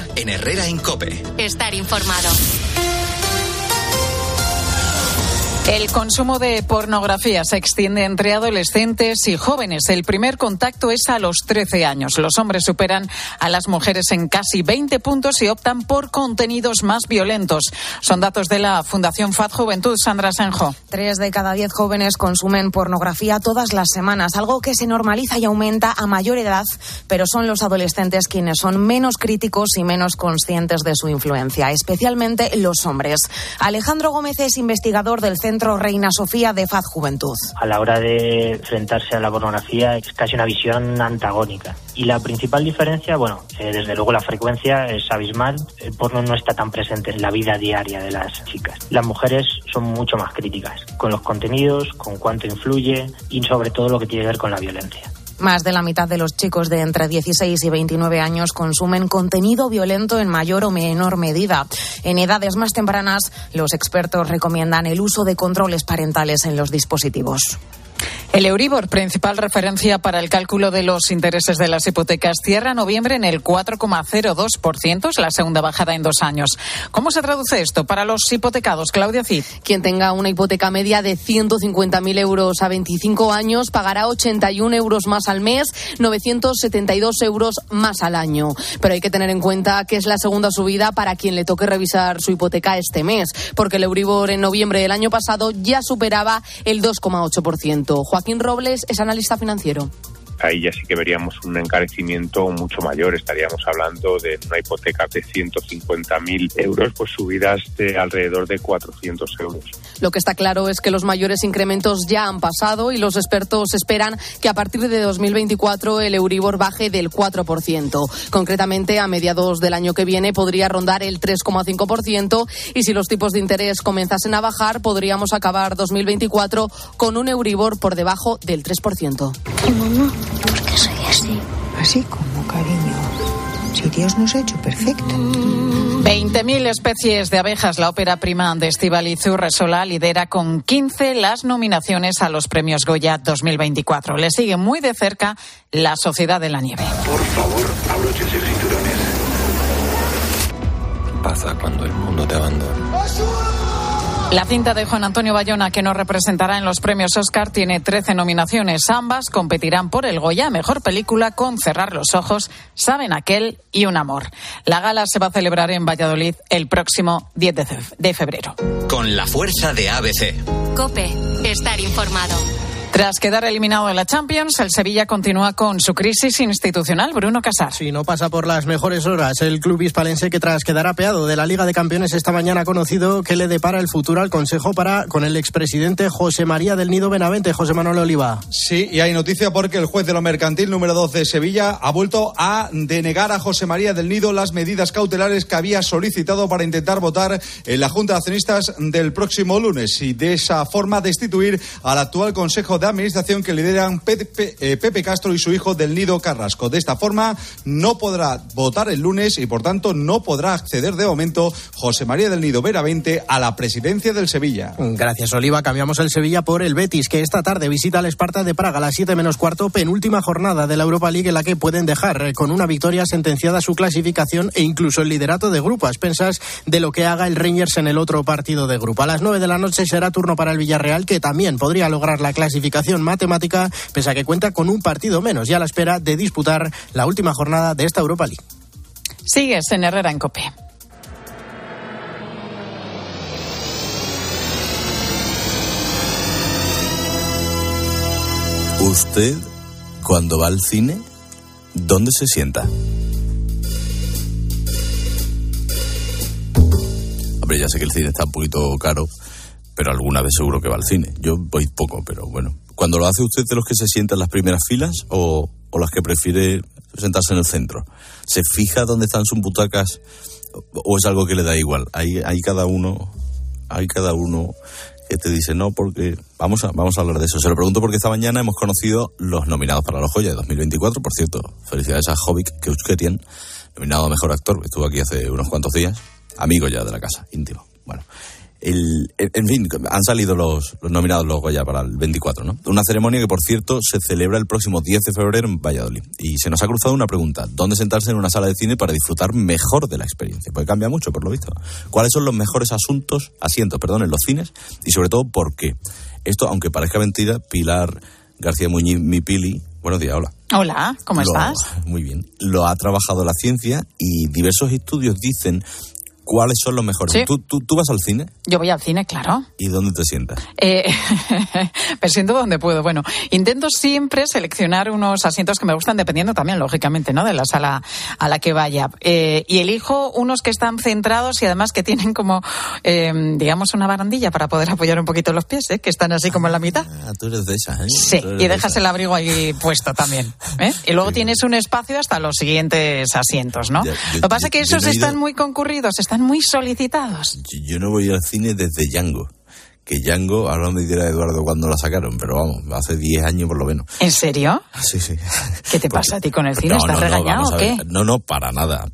en Herrera en COPE. Estar informado. El consumo de pornografía se extiende entre adolescentes y jóvenes. El primer contacto es a los 13 años. Los hombres superan a las mujeres en casi 20 puntos y optan por contenidos más violentos. Son datos de la Fundación FAD Juventud. Sandra Senjo. 3 de cada 10 jóvenes consumen pornografía todas las semanas, algo que se normaliza y aumenta a mayor edad, pero son los adolescentes quienes son menos críticos y menos conscientes de su influencia, especialmente los hombres. Alejandro Gómez es investigador del Centro Reina Sofía de FAD Juventud. A la hora de enfrentarse a la pornografía es casi una visión antagónica. Y la principal diferencia, desde luego la frecuencia es abismal. El porno no está tan presente en la vida diaria de las chicas. Las mujeres son mucho más críticas con los contenidos, con cuánto influye y sobre todo lo que tiene que ver con la violencia. Más de la mitad de los chicos de entre 16 y 29 años consumen contenido violento en mayor o menor medida. En edades más tempranas, los expertos recomiendan el uso de controles parentales en los dispositivos. El Euribor, principal referencia para el cálculo de los intereses de las hipotecas, cierra noviembre en el 4,02%, es la segunda bajada en 2 años. ¿Cómo se traduce esto para los hipotecados, Claudia Cid? Quien tenga una hipoteca media de 150.000 euros a 25 años pagará 81 euros más al mes, 972 euros más al año. Pero hay que tener en cuenta que es la segunda subida para quien le toque revisar su hipoteca este mes, porque el Euribor en noviembre del año pasado ya superaba el 2,8%. Joaquín Robles es analista financiero. Ahí ya sí que veríamos un encarecimiento mucho mayor. Estaríamos hablando de una hipoteca de 150.000 euros, pues subidas de alrededor de 400 euros. Lo que está claro es que los mayores incrementos ya han pasado y los expertos esperan que a partir de 2024 el Euribor baje del 4%. Concretamente, a mediados del año que viene podría rondar el 3,5% y si los tipos de interés comenzasen a bajar, podríamos acabar 2024 con un Euribor por debajo del 3%. Mamá, ¿por qué soy así? Así como, cariño. Si Dios nos ha hecho perfecto. 20.000 especies de abejas. La ópera prima de Estíbaliz Urresola lidera con 15 las nominaciones a los premios Goya 2024. Le sigue muy de cerca La Sociedad de la Nieve. Por favor, abróchense cinturones. ¿Qué pasa cuando el mundo te abandona? La cinta de Juan Antonio Bayona, que nos representará en los premios Oscar, tiene 13 nominaciones. Ambas competirán por el Goya Mejor Película con Cerrar los ojos, Saben aquel y Un amor. La gala se va a celebrar en Valladolid el próximo 10 de febrero. Con la fuerza de ABC. COPE. Estar informado. Tras quedar eliminado de la Champions, el Sevilla continúa con su crisis institucional. Bruno Casar. Sí, no pasa por las mejores horas. El club hispalense, que tras quedar apeado de la Liga de Campeones esta mañana, ha conocido que le depara el futuro al Consejo con el expresidente José María del Nido Benavente. José Manuel Oliva. Sí, y hay noticia porque el juez de lo mercantil número 12 de Sevilla ha vuelto a denegar a José María del Nido las medidas cautelares que había solicitado para intentar votar en la Junta de Accionistas del próximo lunes y de esa forma destituir al actual Consejo de Administración que lideran Pepe Castro y su hijo del Nido Carrasco. De esta forma no podrá votar el lunes y por tanto no podrá acceder de momento José María del Nido Benavente a la presidencia del Sevilla. Gracias, Oliva. Cambiamos el Sevilla por el Betis, que esta tarde visita al Esparta de Praga a las 7:15, penúltima jornada de la Europa League en la que pueden dejar con una victoria sentenciada su clasificación e incluso el liderato de grupo a expensas de lo que haga el Rangers en el otro partido de grupo. A las 9 de la noche será turno para el Villarreal, que también podría lograr la clasificación matemática, pese a que cuenta con un partido menos y a la espera de disputar la última jornada de esta Europa League. Sigues en Herrera en COPE. ¿Usted, cuando va al cine, dónde se sienta? Hombre, ya sé que el cine está un poquito caro, pero alguna vez seguro que va al cine. Yo voy poco, pero bueno. ¿Cuando lo hace usted de los que se sientan en las primeras filas o las que prefiere sentarse en el centro? ¿Se fija dónde están sus butacas o es algo que le da igual? Hay cada uno que te dice no, porque vamos a hablar de eso. Se lo pregunto porque esta mañana hemos conocido los nominados para los Goya de 2024. Por cierto, felicidades a Jovic Keuskerian, nominado a Mejor Actor. Estuvo aquí hace unos cuantos días, amigo ya de la casa, íntimo. Bueno, En fin, han salido los nominados los Goya para el 24, ¿no? Una ceremonia que, por cierto, se celebra el próximo 10 de febrero en Valladolid. Y se nos ha cruzado una pregunta: ¿dónde sentarse en una sala de cine para disfrutar mejor de la experiencia? Porque cambia mucho, por lo visto. ¿Cuáles son los mejores asientos en los cines? Y sobre todo, ¿por qué? Esto, aunque parezca mentira, Pilar García Muñiz, mi Pili, buenos días, hola. Hola, ¿cómo estás? Muy bien. Lo ha trabajado la ciencia y diversos estudios dicen cuáles son los mejores. Sí. ¿Tú vas al cine? Yo voy al cine, claro. ¿Y dónde te sientas? Me siento donde puedo. Bueno, intento siempre seleccionar unos asientos que me gustan, dependiendo también, lógicamente, ¿no?, de la sala a la que vaya. Y elijo unos que están centrados y además que tienen como, digamos, una barandilla para poder apoyar un poquito los pies, que están así como en la mitad. Tú eres de esas, ¿eh? Sí, y dejas el abrigo ahí puesto también, ¿eh? Y luego tienes un espacio hasta los siguientes asientos, ¿no? Lo que pasa es que esos están muy concurridos, están muy solicitados. Yo no voy al cine desde Django. Que Django, ahora me dirá Eduardo cuándo la sacaron, pero vamos, hace 10 años por lo menos. ¿En serio? Sí. ¿Qué te pasa a ti con el cine? ¿Estás regañado o qué? No, para nada.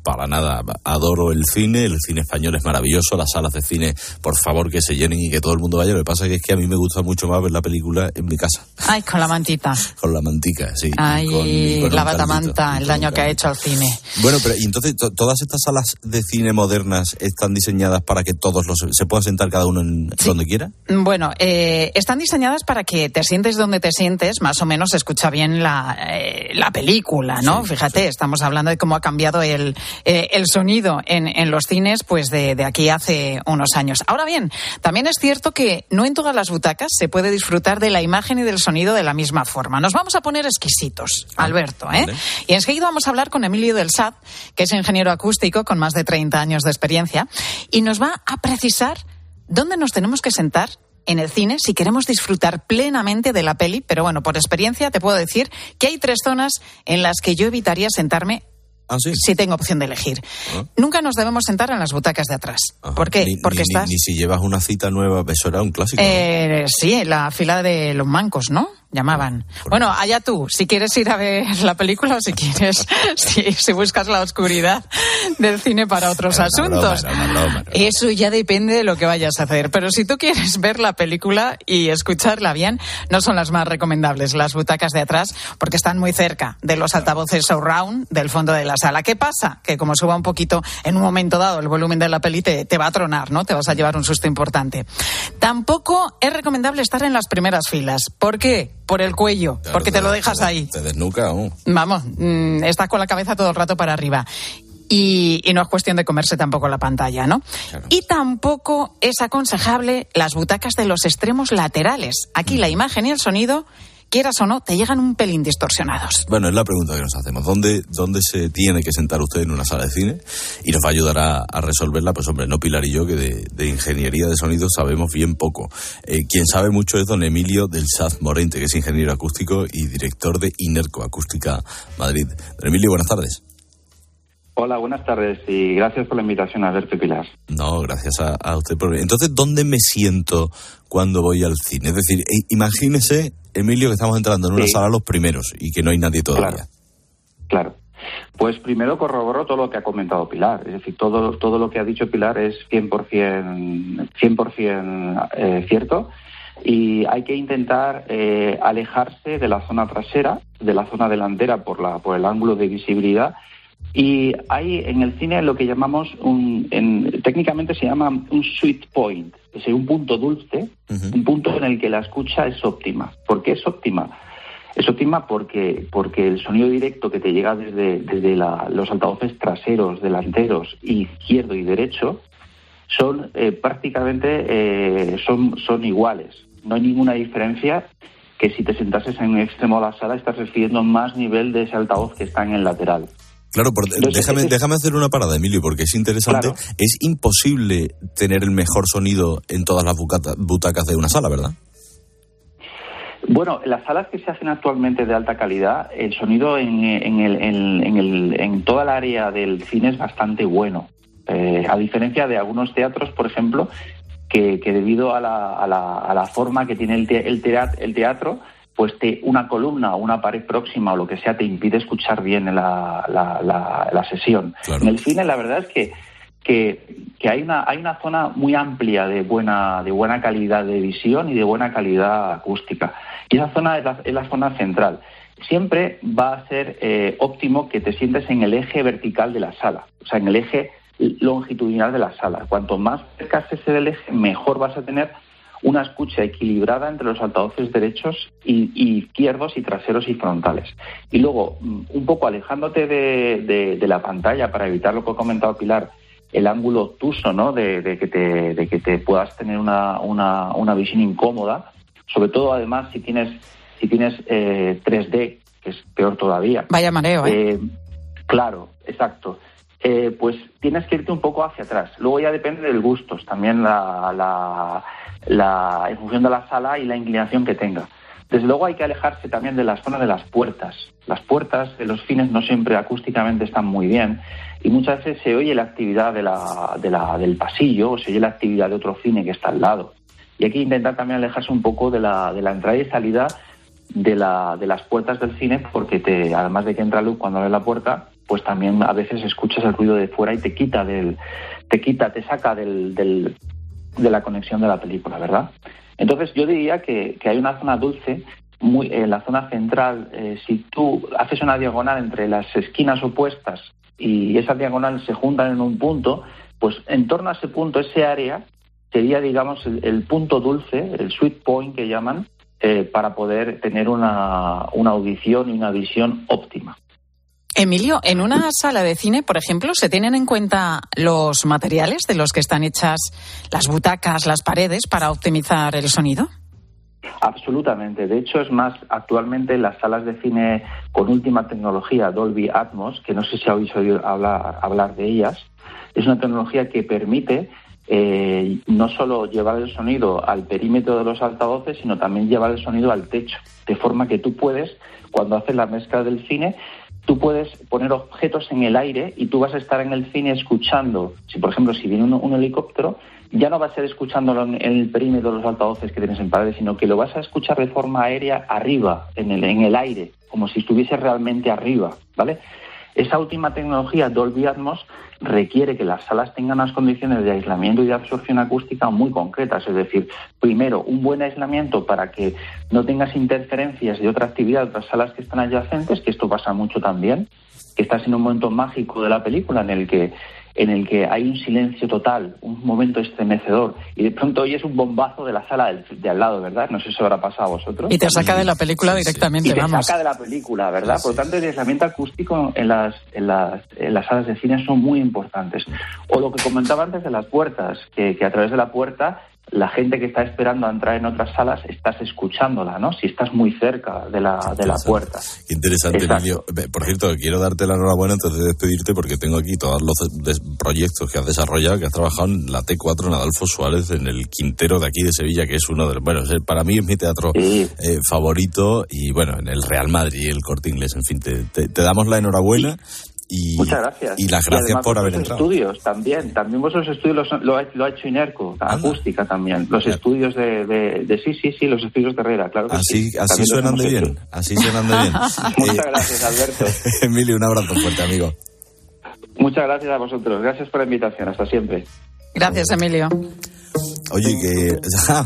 Adoro el cine español es maravilloso, las salas de cine, por favor, que se llenen y que todo el mundo vaya. Lo que pasa es que a mí me gusta mucho más ver la película en mi casa. Ay, con la mantita. Con la mantica, sí. Ay, con la batamanta, el daño que ha hecho al cine. Bueno, pero y entonces, ¿todas estas salas de cine modernas están diseñadas para que todos se puedan sentar cada uno donde quiera? Bueno, están diseñadas para que te sientes donde te sientes, más o menos se escucha bien la película, ¿no? Sí, fíjate, estamos hablando de cómo ha cambiado el sonido en los cines, pues de aquí hace unos años. Ahora bien, también es cierto que no en todas las butacas se puede disfrutar de la imagen y del sonido de la misma forma. Nos vamos a poner exquisitos, Alberto, ¿eh? Vale. Y enseguida vamos a hablar con Emilio del Sad, que es ingeniero acústico con más de 30 años de experiencia, y nos va a precisar dónde nos tenemos que sentar en el cine si queremos disfrutar plenamente de la peli. Pero bueno, por experiencia te puedo decir que hay 3 zonas en las que yo evitaría sentarme. ¿Ah, sí? Si tengo opción de elegir. Nunca nos debemos sentar en las butacas de atrás. Ajá. ¿Por qué? Porque estás... Ni si llevas una cita nueva, eso era un clásico, ¿no? Sí, la fila de los mancos, ¿no? Llamaban. Bueno, allá tú, si quieres ir a ver la película o si quieres, si buscas la oscuridad del cine para otros asuntos. Broma. Eso ya depende de lo que vayas a hacer. Pero si tú quieres ver la película y escucharla bien, no son las más recomendables las butacas de atrás, porque están muy cerca de los altavoces surround del fondo de la sala. ¿Qué pasa? Que como suba un poquito en un momento dado el volumen de la peli, te va a tronar, ¿no? Te vas a llevar un susto importante. Tampoco es recomendable estar en las primeras filas. ¿Por qué? Por el cuello, claro, porque te lo dejas ahí. Te desnuca, ¿no? Vamos, estás con la cabeza todo el rato para arriba. Y no es cuestión de comerse tampoco la pantalla, ¿no? Claro. Y tampoco es aconsejable las butacas de los extremos laterales. Aquí la imagen y el sonido, quieras o no, te llegan un pelín distorsionados. Bueno, es la pregunta que nos hacemos. ¿Dónde se tiene que sentar usted en una sala de cine? Y nos va a ayudar a resolverla, pues hombre, no Pilar y yo, que de ingeniería de sonido sabemos bien poco. Quien sabe mucho es don Emilio del Sad Morente, que es ingeniero acústico y director de Inerco Acústica Madrid. Don Emilio, buenas tardes. Hola, buenas tardes y gracias por la invitación a verte, Pilar. No, gracias a usted. Entonces, ¿dónde me siento cuando voy al cine? Es decir, imagínese, Emilio, que estamos entrando en una sala los primeros y que no hay nadie todavía. Claro. Pues primero corroboro todo lo que ha comentado Pilar. Es decir, todo lo que ha dicho Pilar es 100% cierto. Y hay que intentar alejarse de la zona trasera, de la zona delantera por el ángulo de visibilidad. Y hay en el cine lo que llamamos técnicamente se llama un sweet point, es decir, un punto dulce, un punto en el que la escucha es óptima. ¿Por qué es óptima? Es óptima porque el sonido directo que te llega desde los altavoces traseros, delanteros, izquierdo y derecho son prácticamente son iguales. No hay ninguna diferencia que si te sentases en un extremo de la sala estás recibiendo más nivel de ese altavoz que está en el lateral. Claro, déjame hacer una parada, Emilio, porque es interesante. Claro. Es imposible tener el mejor sonido en todas las butacas de una sala, ¿verdad? Bueno, las salas que se hacen actualmente de alta calidad, el sonido en toda el área del cine es bastante bueno. A diferencia de algunos teatros, por ejemplo, que debido a la forma que tiene el teatro, pues una columna o una pared próxima o lo que sea te impide escuchar bien la sesión. Claro. En el cine la verdad es que que hay una zona muy amplia de buena calidad de visión y de buena calidad acústica. Y esa zona es la zona central. Siempre va a ser óptimo que te sientes en el eje vertical de la sala, o sea, en el eje longitudinal de la sala. Cuanto más cerca estés del eje, mejor vas a tener una escucha equilibrada entre los altavoces derechos y izquierdos y traseros y frontales. Y luego, un poco alejándote de la pantalla para evitar lo que ha comentado Pilar, el ángulo obtuso, ¿no? de que te puedas tener una visión incómoda, sobre todo además si tienes 3D, que es peor todavía. Vaya mareo, ¿eh? Claro, exacto. Pues tienes que irte un poco hacia atrás. Luego ya depende del gusto, también en función de la sala y la inclinación que tenga. Desde luego hay que alejarse también de la zona de las puertas. Las puertas de los cines no siempre acústicamente están muy bien y muchas veces se oye la actividad del pasillo o se oye la actividad de otro cine que está al lado. Y hay que intentar también alejarse un poco de la entrada y salida de las puertas del cine, porque además de que entra luz cuando abres la puerta, pues también a veces escuchas el ruido de fuera y te saca de la conexión de la película, ¿verdad? Entonces yo diría que hay una zona dulce en la zona central. Si tú haces una diagonal entre las esquinas opuestas y esa diagonal se juntan en un punto, pues en torno a ese punto, ese área, sería, digamos, el punto dulce, el sweet point que llaman, para poder tener una audición y una visión óptima. Emilio, en una sala de cine, por ejemplo, ¿se tienen en cuenta los materiales de los que están hechas las butacas, las paredes, para optimizar el sonido? Absolutamente. De hecho, es más, actualmente las salas de cine con última tecnología, Dolby Atmos, que no sé si habéis oído hablar de ellas, es una tecnología que permite no solo llevar el sonido al perímetro de los altavoces, sino también llevar el sonido al techo, de forma que tú puedes, cuando haces la mezcla del cine, tú puedes poner objetos en el aire y tú vas a estar en el cine escuchando. Si, por ejemplo, si viene un helicóptero, ya no vas a ser escuchándolo en el perímetro de los altavoces que tienes en paredes, sino que lo vas a escuchar de forma aérea arriba, en el aire, como si estuviese realmente arriba, ¿vale? Esa última tecnología, Dolby Atmos, requiere que las salas tengan unas condiciones de aislamiento y de absorción acústica muy concretas. Es decir, primero, un buen aislamiento para que no tengas interferencias de otra actividad de otras salas que están adyacentes, que esto pasa mucho también, que estás en un momento mágico de la película en el que hay un silencio total, un momento estremecedor, y de pronto oyes un bombazo de la sala de al lado, ¿verdad? No sé si habrá pasado a vosotros. Y te saca de la película directamente, y te vamos. saca de la película, ¿verdad? Por lo tanto, el aislamiento acústico en las salas de cine son muy importantes. O lo que comentaba antes de las puertas, que a través de la puerta la gente que está esperando a entrar en otras salas estás escuchándola, ¿no? Si estás muy cerca de la puerta. Qué interesante, Exacto. Emilio. Por cierto, quiero darte la enhorabuena antes de despedirte, porque tengo aquí todos los proyectos que has desarrollado, que has trabajado en la T4 en Adolfo Suárez, en el Quintero de aquí de Sevilla, que es uno de los... Bueno, para mí es mi teatro favorito, y bueno, en el Real Madrid, el Corte Inglés, en fin, te damos la enhorabuena. Muchas gracias. Y las gracias por haber entrado. Estudios también vosotros estudios lo ha hecho Inerco, acústica también. Los estudios de sí, los estudios de Herrera, claro que así, sí. Así suenan de bien, así suenan de bien. Muchas gracias, Alberto. Emilio, un abrazo fuerte, amigo. Muchas gracias a vosotros, gracias por la invitación, hasta siempre. Gracias, Emilio. Oye, que...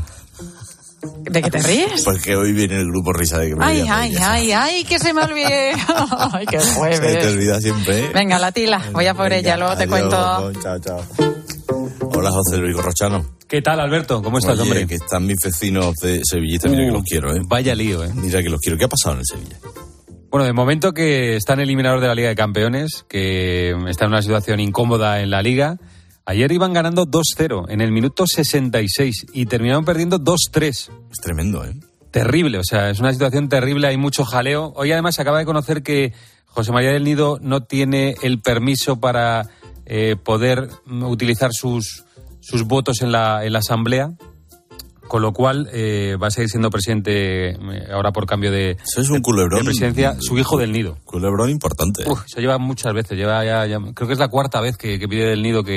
¿De qué te ríes? Porque hoy viene el grupo Risa de que me Ay, que se me olvide. Ay, qué jueves. Se te olvida siempre, ¿eh? Venga, la tila, voy a por ella, luego te cuento. Chao. Hola, José Luis Gorrochano. ¿Qué tal, Alberto? ¿Cómo estás, hombre? Que están mis vecinos de Sevillista, mira que los quiero, ¿eh? Vaya lío, ¿eh? Mira que los quiero. ¿Qué ha pasado en el Sevilla? Bueno, de momento que están eliminados de la Liga de Campeones, que está en una situación incómoda en la Liga. Ayer iban ganando 2-0 en el minuto 66 y terminaron perdiendo 2-3. Es tremendo, ¿eh? Terrible, o sea, es una situación terrible, hay mucho jaleo. Hoy además se acaba de conocer que José María del Nido no tiene el permiso para poder utilizar sus votos en la asamblea, con lo cual va a seguir siendo presidente ahora por cambio de, eso es un culebrón, de presidencia, su hijo del Nido. Culebrón importante. Se lleva muchas veces, lleva ya creo que es la cuarta vez que pide del Nido que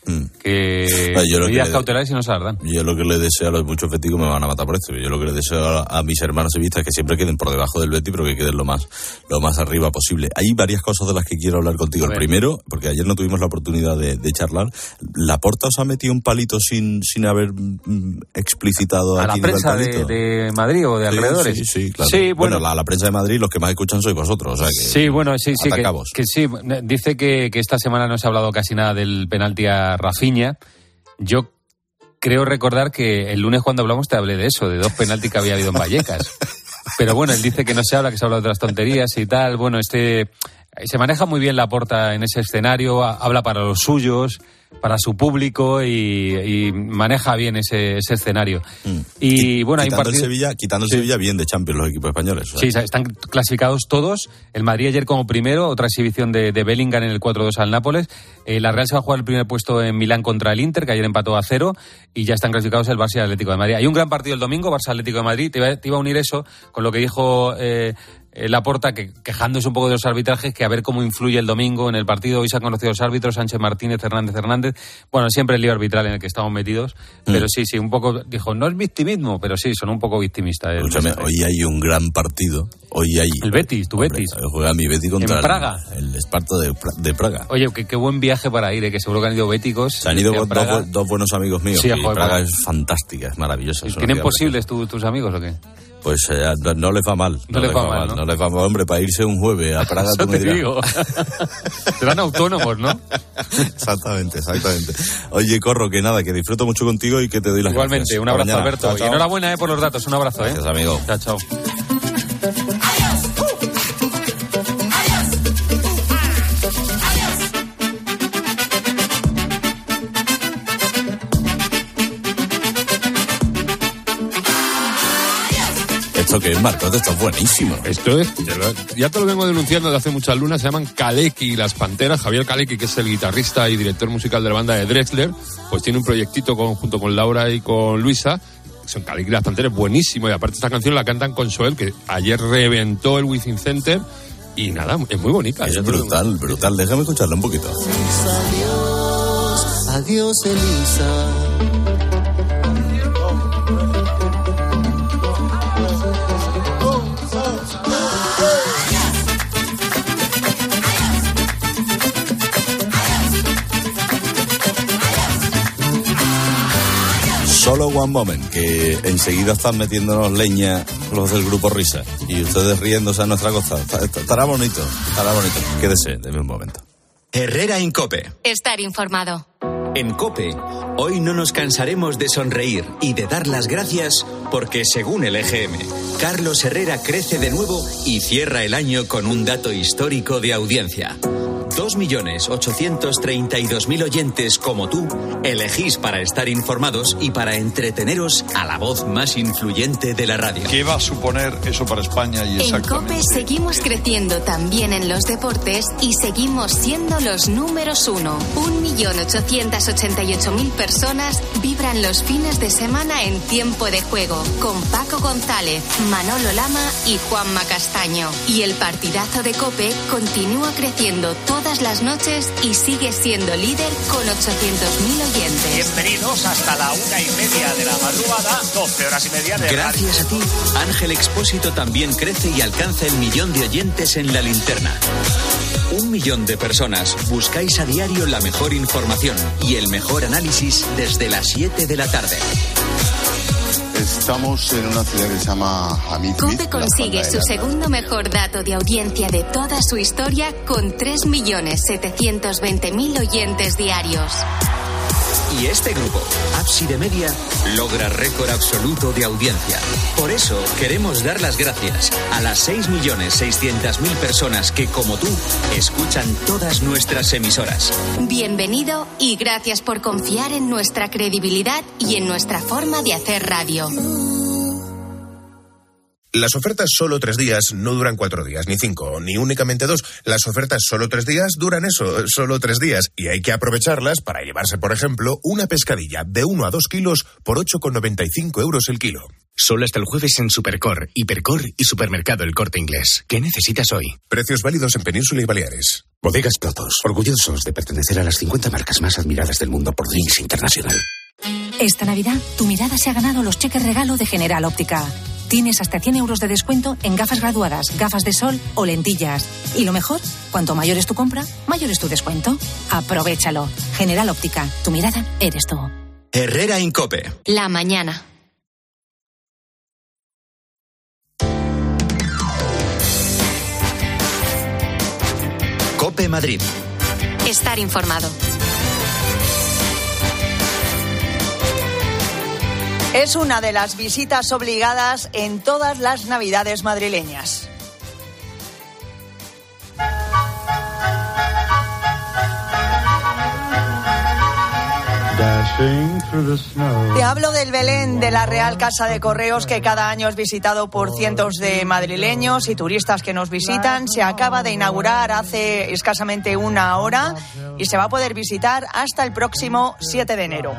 que medidas cautelares y no se las dan. Yo lo que le deseo a los muchos béticos, me van a matar por esto, yo lo que le deseo a mis hermanos sevillistas es que siempre queden por debajo del Betis, pero que queden lo más arriba posible. Hay varias cosas de las que quiero hablar contigo. El primero, porque ayer no tuvimos la oportunidad de charlar, Laporta os ha metido un palito sin haber explicitado a la prensa de Madrid o de alrededores. Sí, claro. Sí, bueno, la prensa de Madrid, los que más escuchan sois vosotros, o sea que sí, bueno, sí, que sí, dice que esta semana no se ha hablado casi nada del penalti a Rafinha. Yo creo recordar que el lunes cuando hablamos te hablé de eso, de 2 penaltis que había habido en Vallecas. Pero bueno, él dice que no se habla, que se habla de otras tonterías y tal. Bueno, se maneja muy bien Laporta en ese escenario, habla para los suyos, para su público y maneja bien ese escenario. Y bueno, hay un partido... Quitando el Sevilla bien de Champions los equipos españoles. Sí, están clasificados todos. El Madrid ayer como primero, otra exhibición de Bellingham en el 4-2 al Nápoles. La Real se va a jugar el primer puesto en Milán contra el Inter, que ayer empató a 0, y ya están clasificados el Barça y el Atlético de Madrid. Hay un gran partido el domingo, Barça-Atlético de Madrid. Te iba a unir eso con lo que dijo Laporta, quejándose un poco de los arbitrajes, que a ver cómo influye el domingo en el partido. Hoy se han conocido los árbitros, Sánchez Martínez, Hernández. Bueno, siempre el lío arbitral en el que estamos metidos, pero sí, un poco, dijo, no es victimismo, pero sí, son un poco victimistas. Escúchame, hoy hay un gran partido. Hoy hay... El Betis, Betis. Juega mi Betis contra Praga. El Esparta de Praga. Oye, qué buen viaje para ir, que seguro que han ido béticos. Se han ido dos buenos amigos míos. Sí, Praga es fantástica, es maravillosa. ¿Tienen posibles tus amigos o qué? Pues no les va mal. No les va mal, hombre, para irse un jueves a Praga. Eso te digo. Serán autónomos, ¿no? Exactamente. Oye, Corro, que nada, que disfruto mucho contigo y que te doy las gracias. Igualmente, un abrazo, Alberto. Chao. Y enhorabuena por los datos, un abrazo. Gracias, amigo. Chao. ¿Esto qué es, Marcos? Esto es buenísimo. Esto es, ya te lo vengo denunciando desde hace muchas lunas, se llaman Kalecki y las Panteras. Javier Kalecki, que es el guitarrista y director musical de la banda de Drexler, pues tiene un proyectito junto con Laura y con Luisa. Son Kalecki y las Panteras, buenísimo. Y aparte esta canción la cantan con Soel, que ayer reventó el Wizzing Center. Y nada, es muy bonita. Es brutal. Déjame escucharla un poquito. Adiós, Elisa. Solo One Moment, que enseguida están metiéndonos leña los del grupo Risa y ustedes riéndose a nuestra costa. Estará bonito. Quédese, denme un momento. Herrera Incope. Estar informado. En COPE, hoy no nos cansaremos de sonreír y de dar las gracias porque, según el EGM, Carlos Herrera crece de nuevo y cierra el año con un dato histórico de audiencia. 2.832.000 oyentes como tú elegís para estar informados y para entreteneros a la voz más influyente de la radio. ¿Qué va a suponer eso para España? Y en COPE seguimos creciendo también en los deportes y seguimos siendo los números 1. 1.888.000 personas vibran los fines de semana en Tiempo de Juego con Paco González, Manolo Lama y Juanma Castaño. Y el partidazo de COPE continúa creciendo todas las noches y sigue siendo líder con 800.000 oyentes. Bienvenidos hasta la 1:30 de la madrugada, 12 horas y media de Gracias a ti, Ángel Expósito también crece y alcanza el 1.000.000 de oyentes en la linterna. 1 millón de personas buscáis a diario la mejor información y el mejor análisis desde las 7 de la tarde. Estamos en una ciudad que se llama Hamid. COPE consigue su segundo mejor dato de audiencia de toda su historia con 3.720.000 oyentes diarios. Y este grupo, Ábside Media, logra récord absoluto de audiencia. Por eso queremos dar las gracias a las 6.600.000 personas que, como tú, escuchan todas nuestras emisoras. Bienvenido y gracias por confiar en nuestra credibilidad y en nuestra forma de hacer radio. Las ofertas solo 3 días no duran 4 días, ni 5, ni únicamente 2. Las ofertas solo 3 días duran eso, solo 3 días. Y hay que aprovecharlas para llevarse, por ejemplo, una pescadilla de 1 a 2 kilos por 8,95 euros el kilo. Solo hasta el jueves en Supercor, Hipercor y Supermercado El Corte Inglés. ¿Qué necesitas hoy? Precios válidos en Península y Baleares. Bodegas Protos, orgullosos de pertenecer a las 50 marcas más admiradas del mundo por Drinks International. Esta Navidad, tu mirada se ha ganado los cheques regalo de General Óptica. Tienes hasta 100 euros de descuento en gafas graduadas, gafas de sol o lentillas. Y lo mejor, cuanto mayor es tu compra, mayor es tu descuento. Aprovéchalo. General Óptica, tu mirada eres tú. Herrera Incope. La mañana. Cope Madrid. Estar informado. Es una de las visitas obligadas en todas las Navidades madrileñas. Te hablo del Belén de la Real Casa de Correos, que cada año es visitado por cientos de madrileños y turistas que nos visitan. Se acaba de inaugurar hace escasamente una hora y se va a poder visitar hasta el próximo 7 de enero.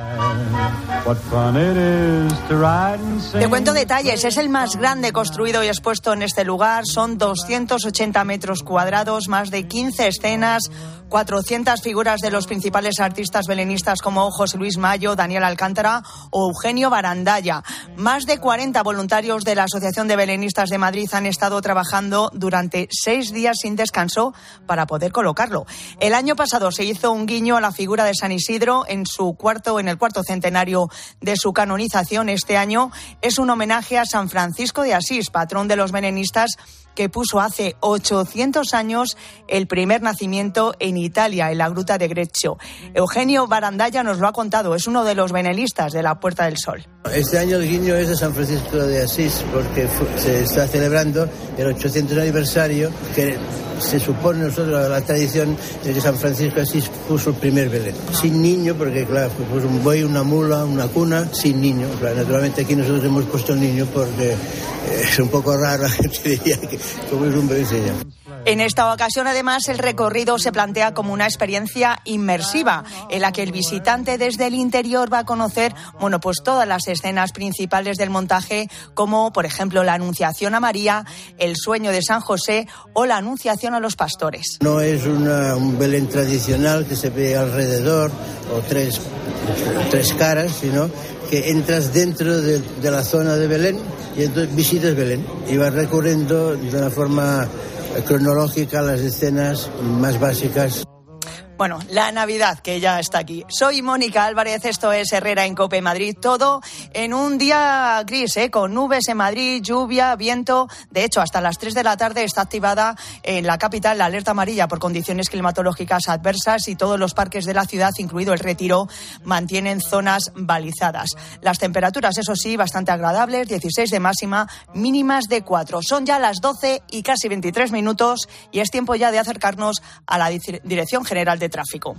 Te cuento detalles. Es el más grande construido y expuesto en este lugar. Son 280 metros cuadrados, más de 15 escenas, 400 figuras de los principales artistas belenistas como José Luis Mayo, Daniel Alcántara o Eugenio Barandalla. Más de 40 voluntarios de la Asociación de Belenistas de Madrid han estado trabajando durante 6 días sin descanso para poder colocarlo. El año pasado se hizo un guiño a la figura de San Isidro en el cuarto centenario de su canonización. Este año es un homenaje a San Francisco de Asís, patrón de los belenistas, que puso hace 800 años el primer nacimiento en Italia, en la Gruta de Greccio. Eugenio Barandalla nos lo ha contado, es uno de los belenistas de la Puerta del Sol. Este año el guiño es de San Francisco de Asís, porque se está celebrando el 800 aniversario, que se supone, nosotros, la tradición de que San Francisco de Asís puso el primer Belén. Sin niño, porque claro, pues un buey, una mula, una cuna, sin niño. Claro, naturalmente aquí nosotros hemos puesto el niño porque es un poco raro, la gente diría que como es un bebé se llama. En esta ocasión, además, el recorrido se plantea como una experiencia inmersiva, en la que el visitante desde el interior va a conocer, pues todas las escenas principales del montaje, como, por ejemplo, la Anunciación a María, el Sueño de San José o la Anunciación a los pastores. No es un Belén tradicional que se ve alrededor, o tres caras, sino que entras dentro de la zona de Belén y entonces visitas Belén y vas recorriendo de una forma cronológica las escenas más básicas. Bueno, la Navidad, que ya está aquí. Soy Mónica Álvarez, esto es Herrera en COPE Madrid. Todo en un día gris, con nubes en Madrid, lluvia, viento. De hecho, hasta las 3 de la tarde está activada en la capital la alerta amarilla por condiciones climatológicas adversas y todos los parques de la ciudad, incluido el Retiro, mantienen zonas balizadas. Las temperaturas, eso sí, bastante agradables, 16 de máxima, mínimas de 4. Son ya las 12 y casi 23 minutos y es tiempo ya de acercarnos a la Dirección General de Tráfico.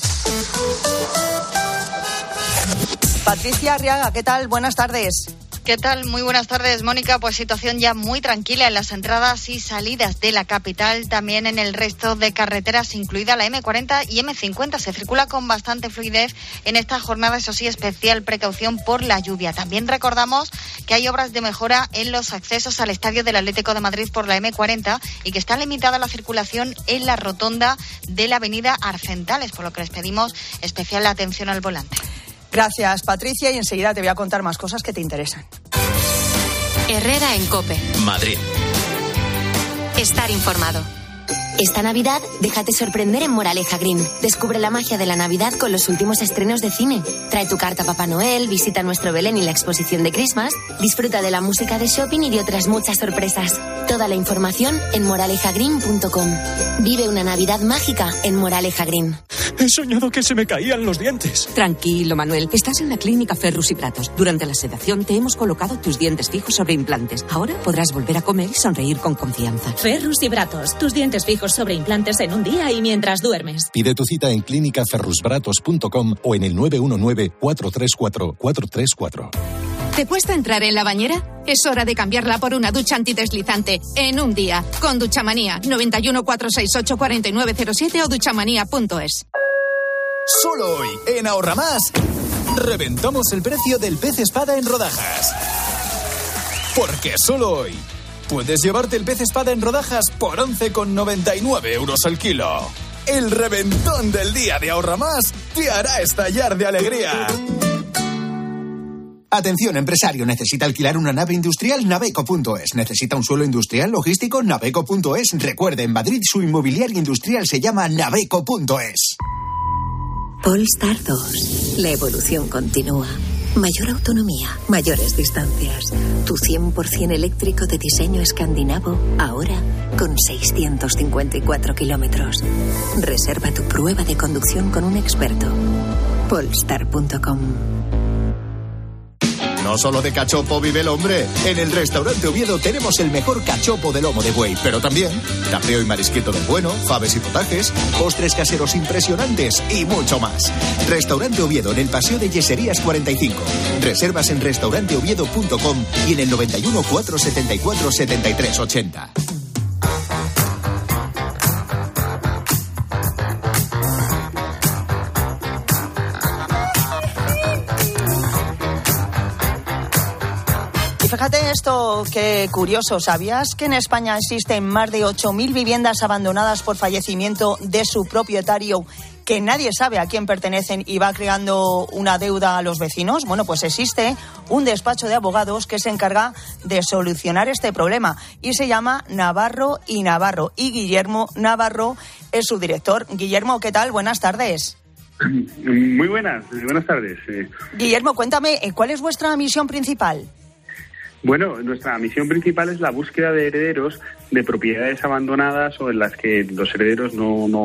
Patricia Arriaga, ¿qué tal? Buenas tardes. ¿Qué tal? Muy buenas tardes, Mónica. Pues situación ya muy tranquila en las entradas y salidas de la capital, también en el resto de carreteras, incluida la M40 y M50. Se circula con bastante fluidez en esta jornada, eso sí, especial precaución por la lluvia. También recordamos que hay obras de mejora en los accesos al Estadio del Atlético de Madrid por la M40 y que está limitada la circulación en la rotonda de la avenida Arcentales, por lo que les pedimos especial atención al volante. Gracias, Patricia, y enseguida te voy a contar más cosas que te interesan. Herrera en COPE. Madrid. Estar informado. Esta Navidad, déjate sorprender en Moraleja Green. Descubre la magia de la Navidad con los últimos estrenos de cine. Trae tu carta a Papá Noel, visita nuestro Belén y la exposición de Christmas, disfruta de la música de shopping y de otras muchas sorpresas. Toda la información en moralejagreen.com. Vive una Navidad mágica en Moraleja Green. He soñado que se me caían los dientes. Tranquilo, Manuel. Estás en la clínica Ferrus y Pratos. Durante la sedación te hemos colocado tus dientes fijos sobre implantes. Ahora podrás volver a comer y sonreír con confianza. Ferrus y Pratos. Tus dientes fijos sobre implantes en un día y mientras duermes. Pide tu cita en clínicaferrusbratos.com o en el 919-434-434. ¿Te cuesta entrar en la bañera? Es hora de cambiarla por una ducha antideslizante en un día. Con Duchamanía. 91 468 4907 o duchamanía.es. Solo hoy, en Ahorra Más, reventamos el precio del pez espada en rodajas. porque solo hoy puedes llevarte el pez espada en rodajas por 11,99 euros el kilo. El reventón del día de Ahorra Más te hará estallar de alegría. Atención, empresario, ¿necesita alquilar una nave industrial? Naveco.es. ¿Necesita un suelo industrial logístico? Naveco.es. Recuerde, en Madrid su inmobiliaria industrial se llama Naveco.es. Polestar 2. La evolución continúa. Mayor autonomía, mayores distancias. Tu 100% eléctrico de diseño escandinavo, ahora con 654 kilómetros. Reserva tu prueba de conducción con un experto. Polestar.com. No solo de cachopo vive el hombre. En el Restaurante Oviedo tenemos el mejor cachopo de lomo de buey, pero también tapeo y marisquito del bueno, faves y potajes, postres caseros impresionantes y mucho más. Restaurante Oviedo en el Paseo de Yeserías 45. Reservas en restauranteoviedo.com y en el 91 474 73 80. Y fíjate esto, qué curioso. ¿Sabías que en España existen más de 8.000 viviendas abandonadas por fallecimiento de su propietario, que nadie sabe a quién pertenecen y va creando una deuda a los vecinos? Bueno, pues existe un despacho de abogados que se encarga de solucionar este problema y se llama Navarro y Navarro. Y Guillermo Navarro es su director. Guillermo, ¿qué tal? Buenas tardes. Muy buenas tardes. Guillermo, cuéntame, ¿cuál es vuestra misión principal? Bueno, nuestra misión principal es la búsqueda de herederos de propiedades abandonadas o en las que los herederos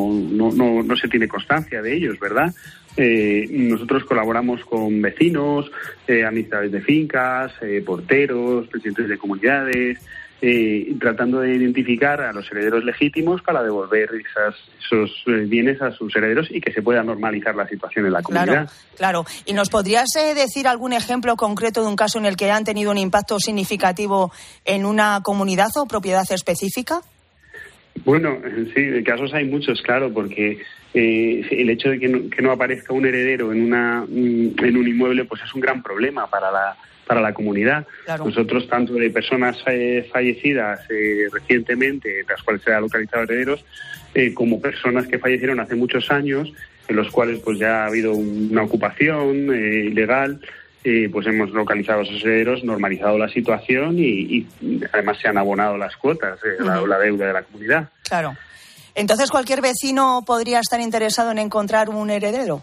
no se tiene constancia de ellos, ¿verdad? Nosotros colaboramos con vecinos, administradores de fincas, porteros, presidentes de comunidades, tratando de identificar a los herederos legítimos para devolver esos bienes a sus herederos y que se pueda normalizar la situación en la comunidad. Claro. ¿Y nos podrías decir algún ejemplo concreto de un caso en el que han tenido un impacto significativo en una comunidad o propiedad específica? Bueno, sí, de casos hay muchos, claro, porque el hecho de que no aparezca un heredero en un inmueble pues es un gran problema para la comunidad. Claro. Nosotros, tanto de personas fallecidas recientemente, las cuales se han localizado herederos, como personas que fallecieron hace muchos años, en los cuales pues ya ha habido una ocupación ilegal, pues hemos localizado a esos herederos, normalizado la situación y además se han abonado las cuotas, la deuda de la comunidad. Claro. Entonces, ¿cualquier vecino podría estar interesado en encontrar un heredero?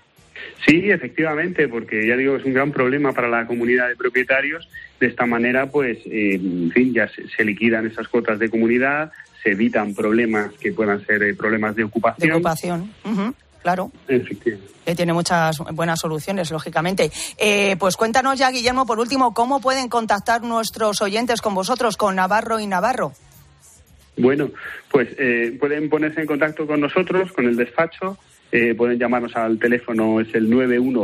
Sí, efectivamente, porque ya digo, es un gran problema para la comunidad de propietarios. De esta manera, pues, en fin, ya se liquidan esas cuotas de comunidad, se evitan problemas que puedan ser problemas de ocupación. De ocupación, claro. Efectivamente. Tiene muchas buenas soluciones, lógicamente. Pues cuéntanos ya, Guillermo, por último, ¿cómo pueden contactar nuestros oyentes con vosotros, con Navarro y Navarro? Bueno, pues pueden ponerse en contacto con nosotros, con el despacho. Pueden llamarnos al teléfono, es el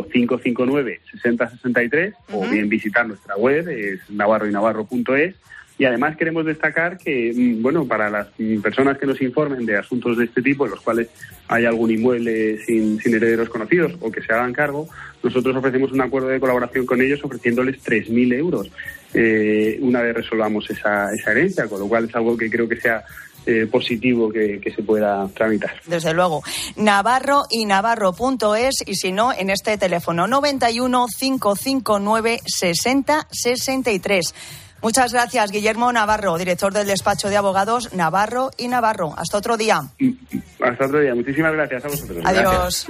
91559-6063, o bien visitar nuestra web, es navarroynavarro.es. Y además queremos destacar que, bueno, para las personas que nos informen de asuntos de este tipo, en los cuales hay algún inmueble sin herederos conocidos o que se hagan cargo, nosotros ofrecemos un acuerdo de colaboración con ellos ofreciéndoles 3.000 euros una vez resolvamos esa herencia, con lo cual es algo que creo que sea positivo que se pueda tramitar. Desde luego. Navarroynavarro.es y si no, en este teléfono 91 559 60 63. Muchas gracias, Guillermo Navarro, director del despacho de abogados Navarro y Navarro. Hasta otro día. Hasta otro día. Muchísimas gracias a vosotros. Adiós.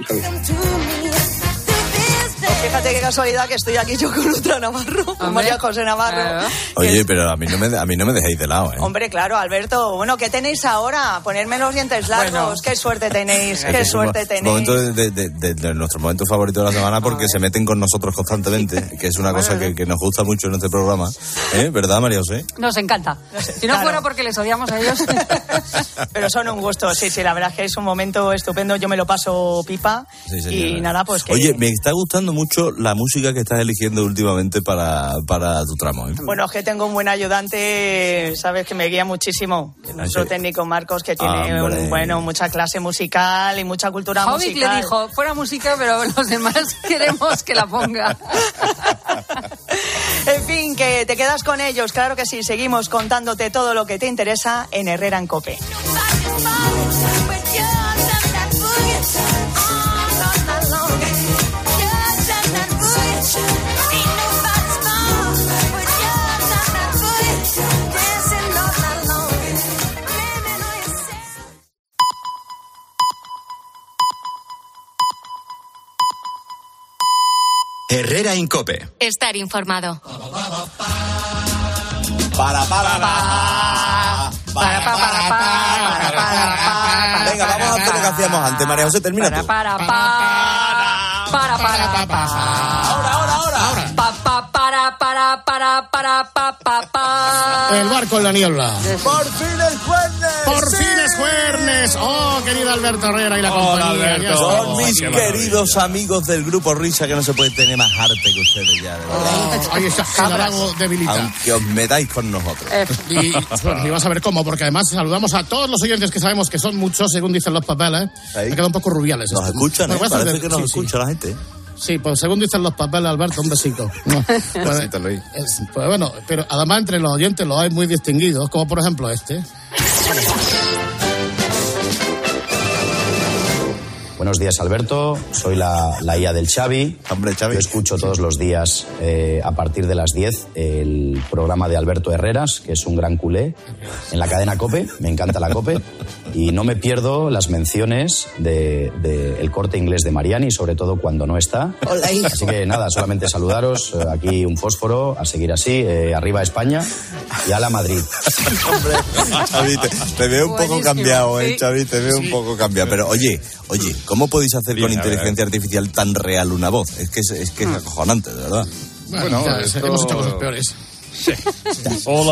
Fíjate qué casualidad que estoy aquí yo con otra Navarro, con María José Navarro. Oye, pero a mí no me dejéis de lado, ¿eh? Hombre, claro, Alberto. Bueno, ¿qué tenéis ahora? Ponerme los dientes largos. Bueno. Qué suerte tenéis, qué suerte tenéis. Momento de nuestro momento favorito de la semana, porque se meten con nosotros constantemente, que es una cosa que nos gusta mucho en este programa. ¿Verdad, María José? Nos encanta. Si no fuera porque les odiamos a ellos. Pero son un gusto, sí, la verdad es que es un momento estupendo. Yo me lo paso pipa. Sí, y nada, pues que... Oye, me está gustando mucho la música que estás eligiendo últimamente para tu tramo, ¿eh? Bueno, es que tengo un buen ayudante, sabes, que me guía muchísimo. Nuestro técnico Marcos, que tiene mucha clase musical y mucha cultura musical. Hobbit le dijo, fuera música, pero los demás queremos que la ponga. En fin, que te quedas con ellos. Claro que sí, seguimos contándote todo lo que te interesa en Herrera en COPE. Herrera en COPE. Estar informado. Venga, vamos a hacer lo que hacíamos antes. María José, termina tú. El barco en la niebla. ¡Por fin es jueves! ¡Por fin es jueves! ¡Oh, querido Alberto Herrera y la compañía! Son mis queridos amigos del Grupo Risa, que no se puede tener más arte que ustedes ya, de verdad. Ahí está, el halago debilita. Aunque os metáis con nosotros. Y vas a ver cómo, porque además saludamos a todos los oyentes que sabemos que son muchos, según dicen los papeles. Me quedan un poco rubiales. Nos escuchan, parece que nos escucha la gente. Sí, pues según dicen los papeles, Alberto, un besito. No, pues bueno, pero además entre los oyentes los hay muy distinguidos, como por ejemplo este. Buenos días, Alberto. Soy la IA del Xavi. Hombre, Xavi. Yo escucho todos los días, a partir de las 10, el programa de Alberto Herreras, que es un gran culé, en la cadena COPE. Me encanta la COPE. Y no me pierdo las menciones de El Corte Inglés de Mariani, sobre todo cuando no está. Hola, hijo. Así que nada, solamente saludaros. Aquí un fósforo, a seguir así. Arriba España y a la Madrid. Hombre, Xavi, te veo un poco cambiado, Xavi, te veo un poco cambiado. Pero oye, ¿cómo podéis hacer con inteligencia artificial tan real una voz? Es que es acojonante, de verdad. Bueno, hemos hecho cosas peores. Sí. Hola.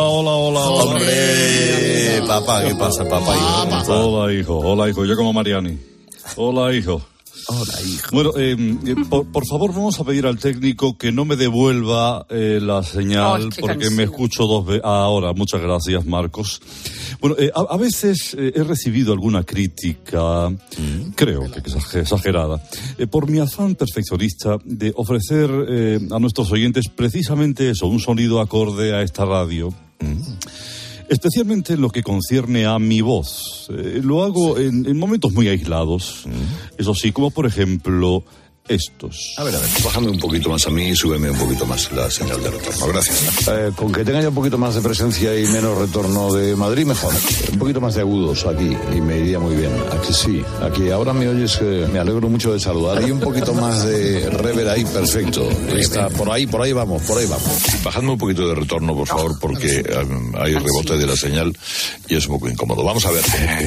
Hombre, papá, ¿qué pasa, papá? Hola, hijo. Yo como Mariani. Hola, hijo. Hola, hijo. Bueno, por favor, vamos a pedir al técnico que no me devuelva la señal, porque me escucho dos veces. Ahora, muchas gracias, Marcos. Bueno, a veces he recibido alguna crítica, creo que exagerada, por mi afán perfeccionista de ofrecer a nuestros oyentes precisamente eso, un sonido acorde a esta radio. Especialmente en lo que concierne a mi voz. Lo hago en momentos muy aislados. Eso sí, como por ejemplo estos. A ver, bájame un poquito más a mí y súbeme un poquito más la señal de retorno. Gracias. Con que tenga ya un poquito más de presencia y menos retorno de Madrid, mejor. Un poquito más de agudos aquí y me iría muy bien. Aquí sí, aquí ahora me oyes, me alegro mucho de saludar. Y un poquito más de rever ahí, perfecto. Está por ahí vamos. Bajadme un poquito de retorno, por favor, porque hay rebote de la señal y es un poco incómodo. Vamos a ver.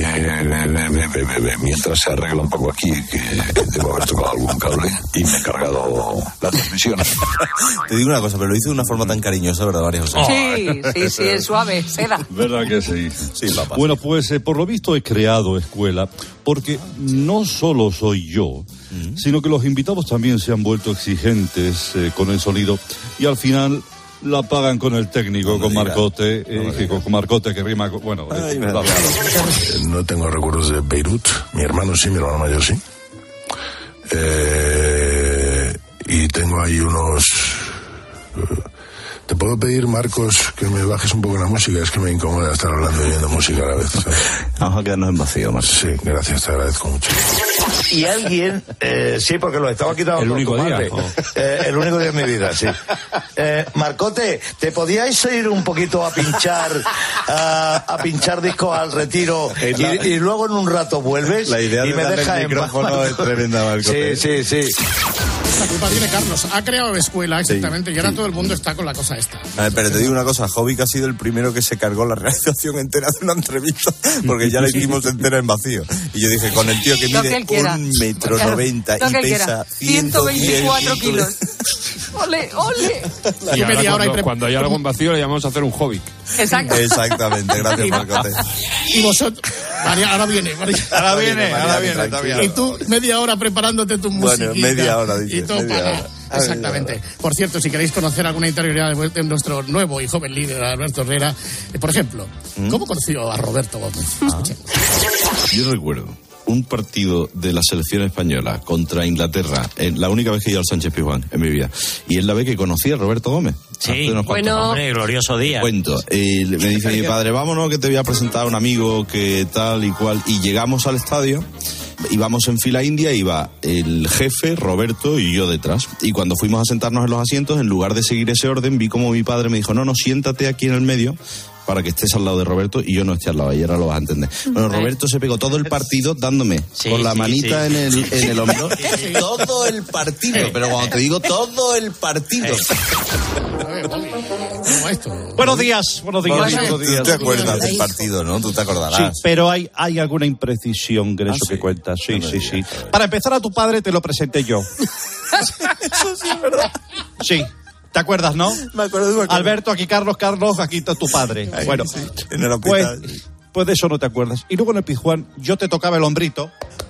Mientras se arregla un poco aquí, que debo haber tocado algún cable y me he cargado la transmisión. Te digo una cosa, pero lo hice de una forma tan cariñosa, ¿verdad, María José? Sí, es suave, seda. ¿Verdad que sí? Sí, papá. Bueno, pues por lo visto he creado escuela, porque no solo soy yo, sino que los invitados también se han vuelto exigentes con el sonido y al final la pagan con el técnico, con Marcote, con Marcote que rima con... Bueno, no tengo recuerdos de Beirut, mi hermano sí, mi hermano mayor sí. Y tengo ahí unos... ¿Te puedo pedir, Marcos, que me bajes un poco la música? Es que me incomoda estar hablando y oyendo música a la vez, ¿sabes? Vamos a quedarnos en vacío, Marcos. Sí, gracias, te agradezco mucho. Y alguien, sí, porque lo estaba quitando el único día. El único día de mi vida, sí. Marcote, ¿te podíais ir un poquito a pinchar discos al retiro y luego en un rato vuelves? La idea y de me darle deja el micrófono es tremenda, Marcote. Sí. La culpa tiene Carlos. Ha creado escuela, exactamente, y ahora todo el mundo está con la cosa esta. A ver, pero te digo una cosa, Jovic ha sido el primero que se cargó la realización entera de una entrevista, porque ya la hicimos entera en vacío. Y yo dije, con el tío que mide 1,90 m y pesa 124 kilos. ¡Ole! Y ahora cuando hay algo en vacío le llamamos a hacer un Jovic. Exacto. Exactamente, gracias, Marcote. Y vosotros... María, ahora viene. Ahora viene. Y tú media hora preparándote tu musiquita. Bueno, media hora, dice. Y todo para... Exactamente. Por cierto, si queréis conocer alguna interioridad de nuestro nuevo y joven líder, Alberto Herrera, por ejemplo, ¿cómo conoció a Roberto Gómez? Yo recuerdo un partido de la selección española contra Inglaterra, la única vez que he ido al Sánchez Pizjuán en mi vida, y es la vez que conocí a Roberto Gómez. Sí, bueno, hombre, glorioso día. Cuento. Me dice mi padre, vámonos que te voy a presentar a un amigo que tal y cual, y llegamos al estadio. Íbamos en fila india, iba el jefe, Roberto y yo detrás. Y cuando fuimos a sentarnos en los asientos, en lugar de seguir ese orden, vi como mi padre me dijo, no, siéntate aquí en el medio para que estés al lado de Roberto y yo no esté al lado, y ahora lo vas a entender. Bueno, Roberto se pegó todo el partido dándome con la manita en el hombro. Todo el partido, pero cuando te digo todo el partido. Buenos días. Tú te acuerdas del partido, ¿no? Tú te acordarás. Sí, pero hay alguna imprecisión en eso que cuentas. Sí. Para empezar, a tu padre te lo presenté yo. Eso sí es verdad. Sí. ¿Te acuerdas, no? Me acuerdo. Alberto, aquí Carlos, aquí está tu padre. Ay, bueno, sí, en el hospital. Pues de eso no te acuerdas. Y luego en el Pizjuán yo te tocaba el hombrito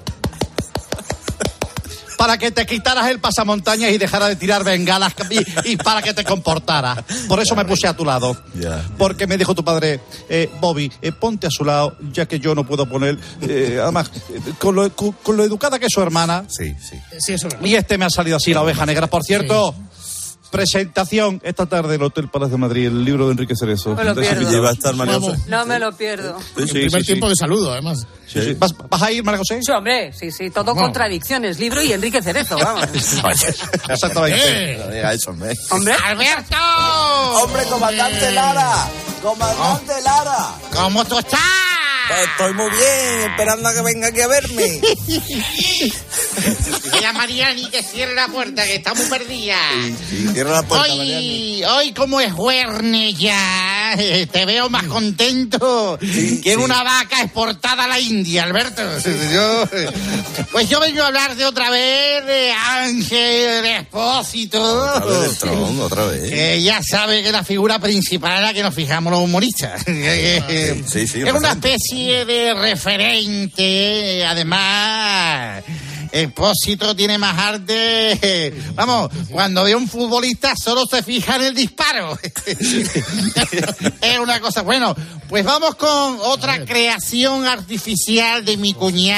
para que te quitaras el pasamontañas y dejaras de tirar bengalas y para que te comportaras. Por eso me puse a tu lado. Porque me dijo tu padre, Bobby, ponte a su lado, ya que yo no puedo poner... además, con lo educada que es su hermana... Sí, eso es. Y me ha salido así la oveja negra. Por cierto... Sí. Presentación esta tarde en el Hotel Palacio de Madrid, el libro de Enrique Cerezo. No me lo pierdo. Que va a estar María José. No me lo pierdo. El primer tiempo de saludo, además. Sí. ¿Vas a ir, María José? Sí, hombre, sí. Todo contradicciones. Libro y Enrique Cerezo, vamos. Exactamente. No diga eso, hombre. ¡Hombre! ¡Alberto! ¡Hombre, comandante Lara! ¡Comandante Lara! ¿Cómo tú estás? Estoy muy bien, esperando a que venga aquí a verme. Mira, Mariani, que cierre la puerta, que está muy perdida. Sí, cierra la puerta, Mariani. Hoy como es jueves ya, te veo más contento que una vaca exportada a la India, Alberto. Pues yo vengo a hablar de otra vez de Ángel Expósito. Otra vez del Tron, otra vez. Que ya sabe que la figura principal es la que nos fijamos los humoristas. Sí, es una especie de referente, además... Expósito tiene más arte. Vamos, cuando ve a un futbolista solo se fija en el disparo. Es una cosa. Bueno, pues vamos con otra creación artificial de mi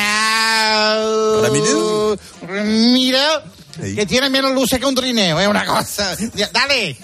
cuñado. Mira, que tiene menos luces que un trineo. Es una cosa. Dale.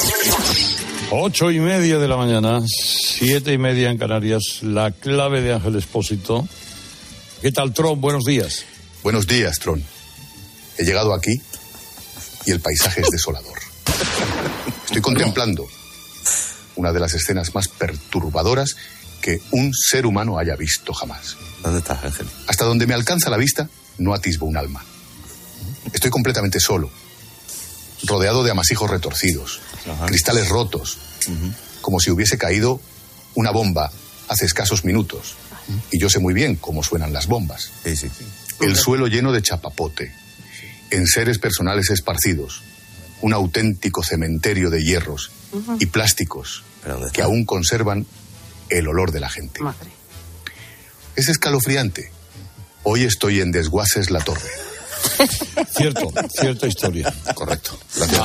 8:30 de la mañana, 7:30 en Canarias. La clave de Ángel Expósito. ¿Qué tal, Tron? Buenos días. Buenos días, Tron. He llegado aquí y el paisaje es desolador. Estoy contemplando una de las escenas más perturbadoras que un ser humano haya visto jamás. ¿Dónde estás, Ángel? Hasta donde me alcanza la vista, no atisbo un alma. Estoy completamente solo, rodeado de amasijos retorcidos, cristales rotos, como si hubiese caído una bomba hace escasos minutos. Y yo sé muy bien cómo suenan las bombas. Sí. El suelo lleno de chapapote, enseres personales esparcidos, un auténtico cementerio de hierros y plásticos que aún conservan el olor de la gente. Madre. Es escalofriante. Hoy estoy en Desguaces La Torre. Cierta historia. Correcto. Gracias.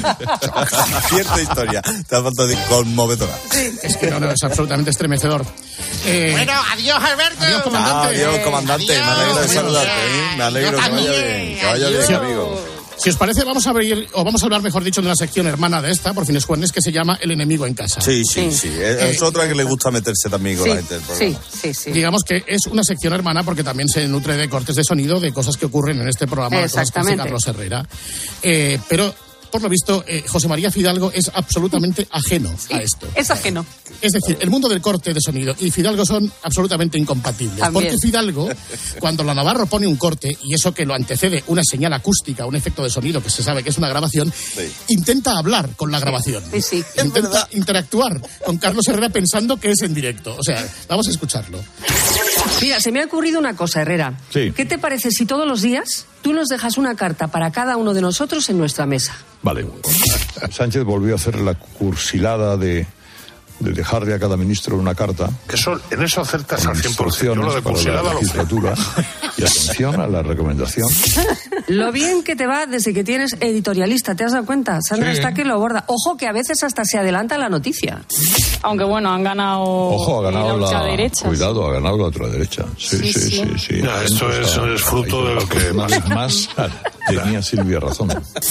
Cierta historia. Te ha faltado de conmovedora. Sí. Es que no, es absolutamente estremecedor. Bueno, adiós, Alberto. Adiós, comandante. Adiós, comandante. Adiós. Me alegro de saludarte. Me alegro que vaya bien. Que vaya bien, amigo. Si os parece, vamos a hablar, mejor dicho, de una sección hermana de esta, por fines jueves, que se llama El enemigo en casa. Sí. Es otra que le gusta meterse también con la gente del programa. Sí. Digamos que es una sección hermana porque también se nutre de cortes de sonido de cosas que ocurren en este programa, de cosas que hace Carlos Herrera. Pero... por lo visto, José María Fidalgo es absolutamente ajeno a esto. Es ajeno. Es decir, el mundo del corte de sonido y Fidalgo son absolutamente incompatibles. También. Porque Fidalgo, cuando la Navarro pone un corte, y eso que lo antecede una señal acústica, un efecto de sonido que se sabe que es una grabación, intenta hablar con la grabación. Sí. Intenta interactuar con Carlos Herrera pensando que es en directo. O sea, vamos a escucharlo. Mira, se me ha ocurrido una cosa, Herrera. Sí. ¿Qué te parece si todos los días tú nos dejas una carta para cada uno de nosotros en nuestra mesa? Vale. Sánchez volvió a hacer la cursilada de de dejarle a cada ministro una carta. Que en eso acertas al 100%. Yo lo de para la cursilada legislatura. Y atención a la recomendación. Lo bien que te va desde que tienes editorialista, ¿te has dado cuenta? Sandra está que lo borda. Ojo que a veces hasta se adelanta la noticia. Aunque bueno, han ganado. Ojo, ha ganado la ultraderecha. Cuidado, ha ganado la ultraderecha. Sí. No, esto es fruto de lo que más tenía Silvia razón.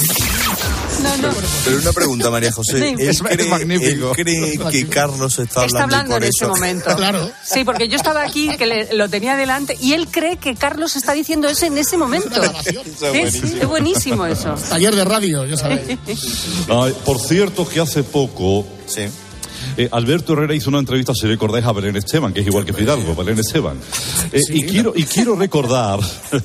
Pero una pregunta, María José. Sí. ¿Él magnífico. cree que Carlos está hablando por en eso? ese momento. Claro. Sí, porque yo estaba aquí, que lo tenía delante, y él cree que Carlos está diciendo eso en ese momento. Es buenísimo eso. Taller de radio, ya sabéis. Por cierto, que hace poco... Sí. Alberto Herrera hizo una entrevista, si recordáis, a Belén Esteban, que es igual que Fidalgo, Belén Esteban. Y quiero recordar